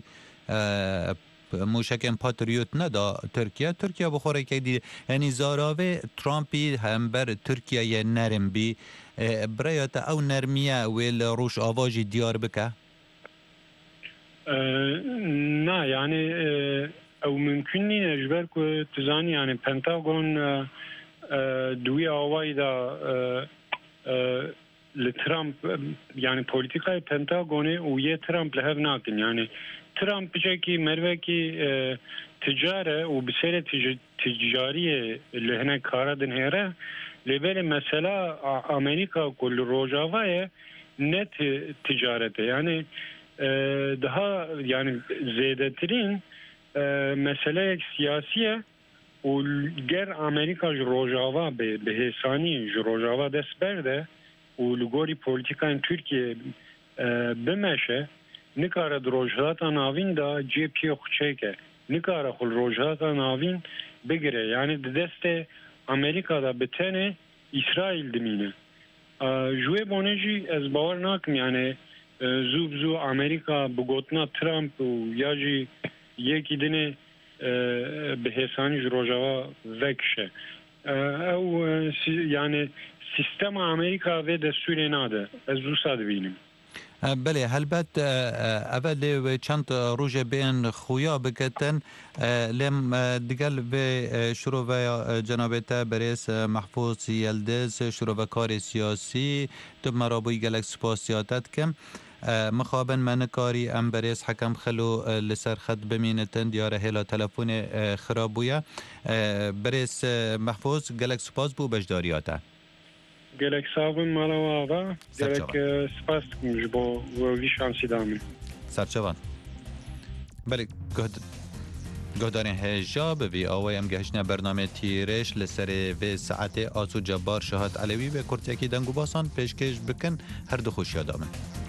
موشکن پاتریوت ندا ترکیه بخوره که دی یعنی زاراوه ترامپی هم بر ترکیه نرم بی برایت او نرمیه ویل روش آواجی دیار بکه؟ نه یعنی او ممکن نی اجبر که تزانی یعنی پنتاگون دوی آوائی دا لترامپ یعنی پولیتیکای پنتاگونه و یه ترامپ لحظ ناکن یعنی ترامپ جاکی مروه کی تجاره و بسیار تجاریه لهنه کارا دنهره لبل مثلا امریکا کل روجاوه نه تجارته یعنی daha yani زیادترین مسئله سیاسیه و گر امریکا روجاوه به حسانی روجاوه دست برده و لگوری پولیتیکان ترکیه بمشه نکاره روجهات ناوین دا جیپی خوچه نکاره خل روجهات ناوین بگیره یعنی دست امریکا دا بتنه اسرائیل دمینه جوی بانجی از باور ناکم یعنی زو امریکا بگوتنا ترامپ و یا جی یکی دنه به حسانی روجهوا وکشه او یعنی سیستم امریکا و دستور ناده از دو ساده بینیم بله هلبت اول و چند روز بین خویا بکتن لم دیگل به شروع و جنابت برس محفوظ یلدز شروع و کار سیاسی تو مرابوی گلک سپاسیاتت کم مخابن منکاری امبرس حکم خلو لسر خط بمینتن دیاره هلا تلفن خرابویا برس محفوظ گلک سپاس بو بجداریاتا گلک صاحب مالا واقع گلک سپاس جبو وی شانسی دامن سرچوان بله گهدارین هجا به وی آوای ام گهشنا برنامه تیرش لسر و ساعت آسو جبار شهاد علوی به کرتیکی دنگو باسان پیشکش بکن هر دو خوشی آدامه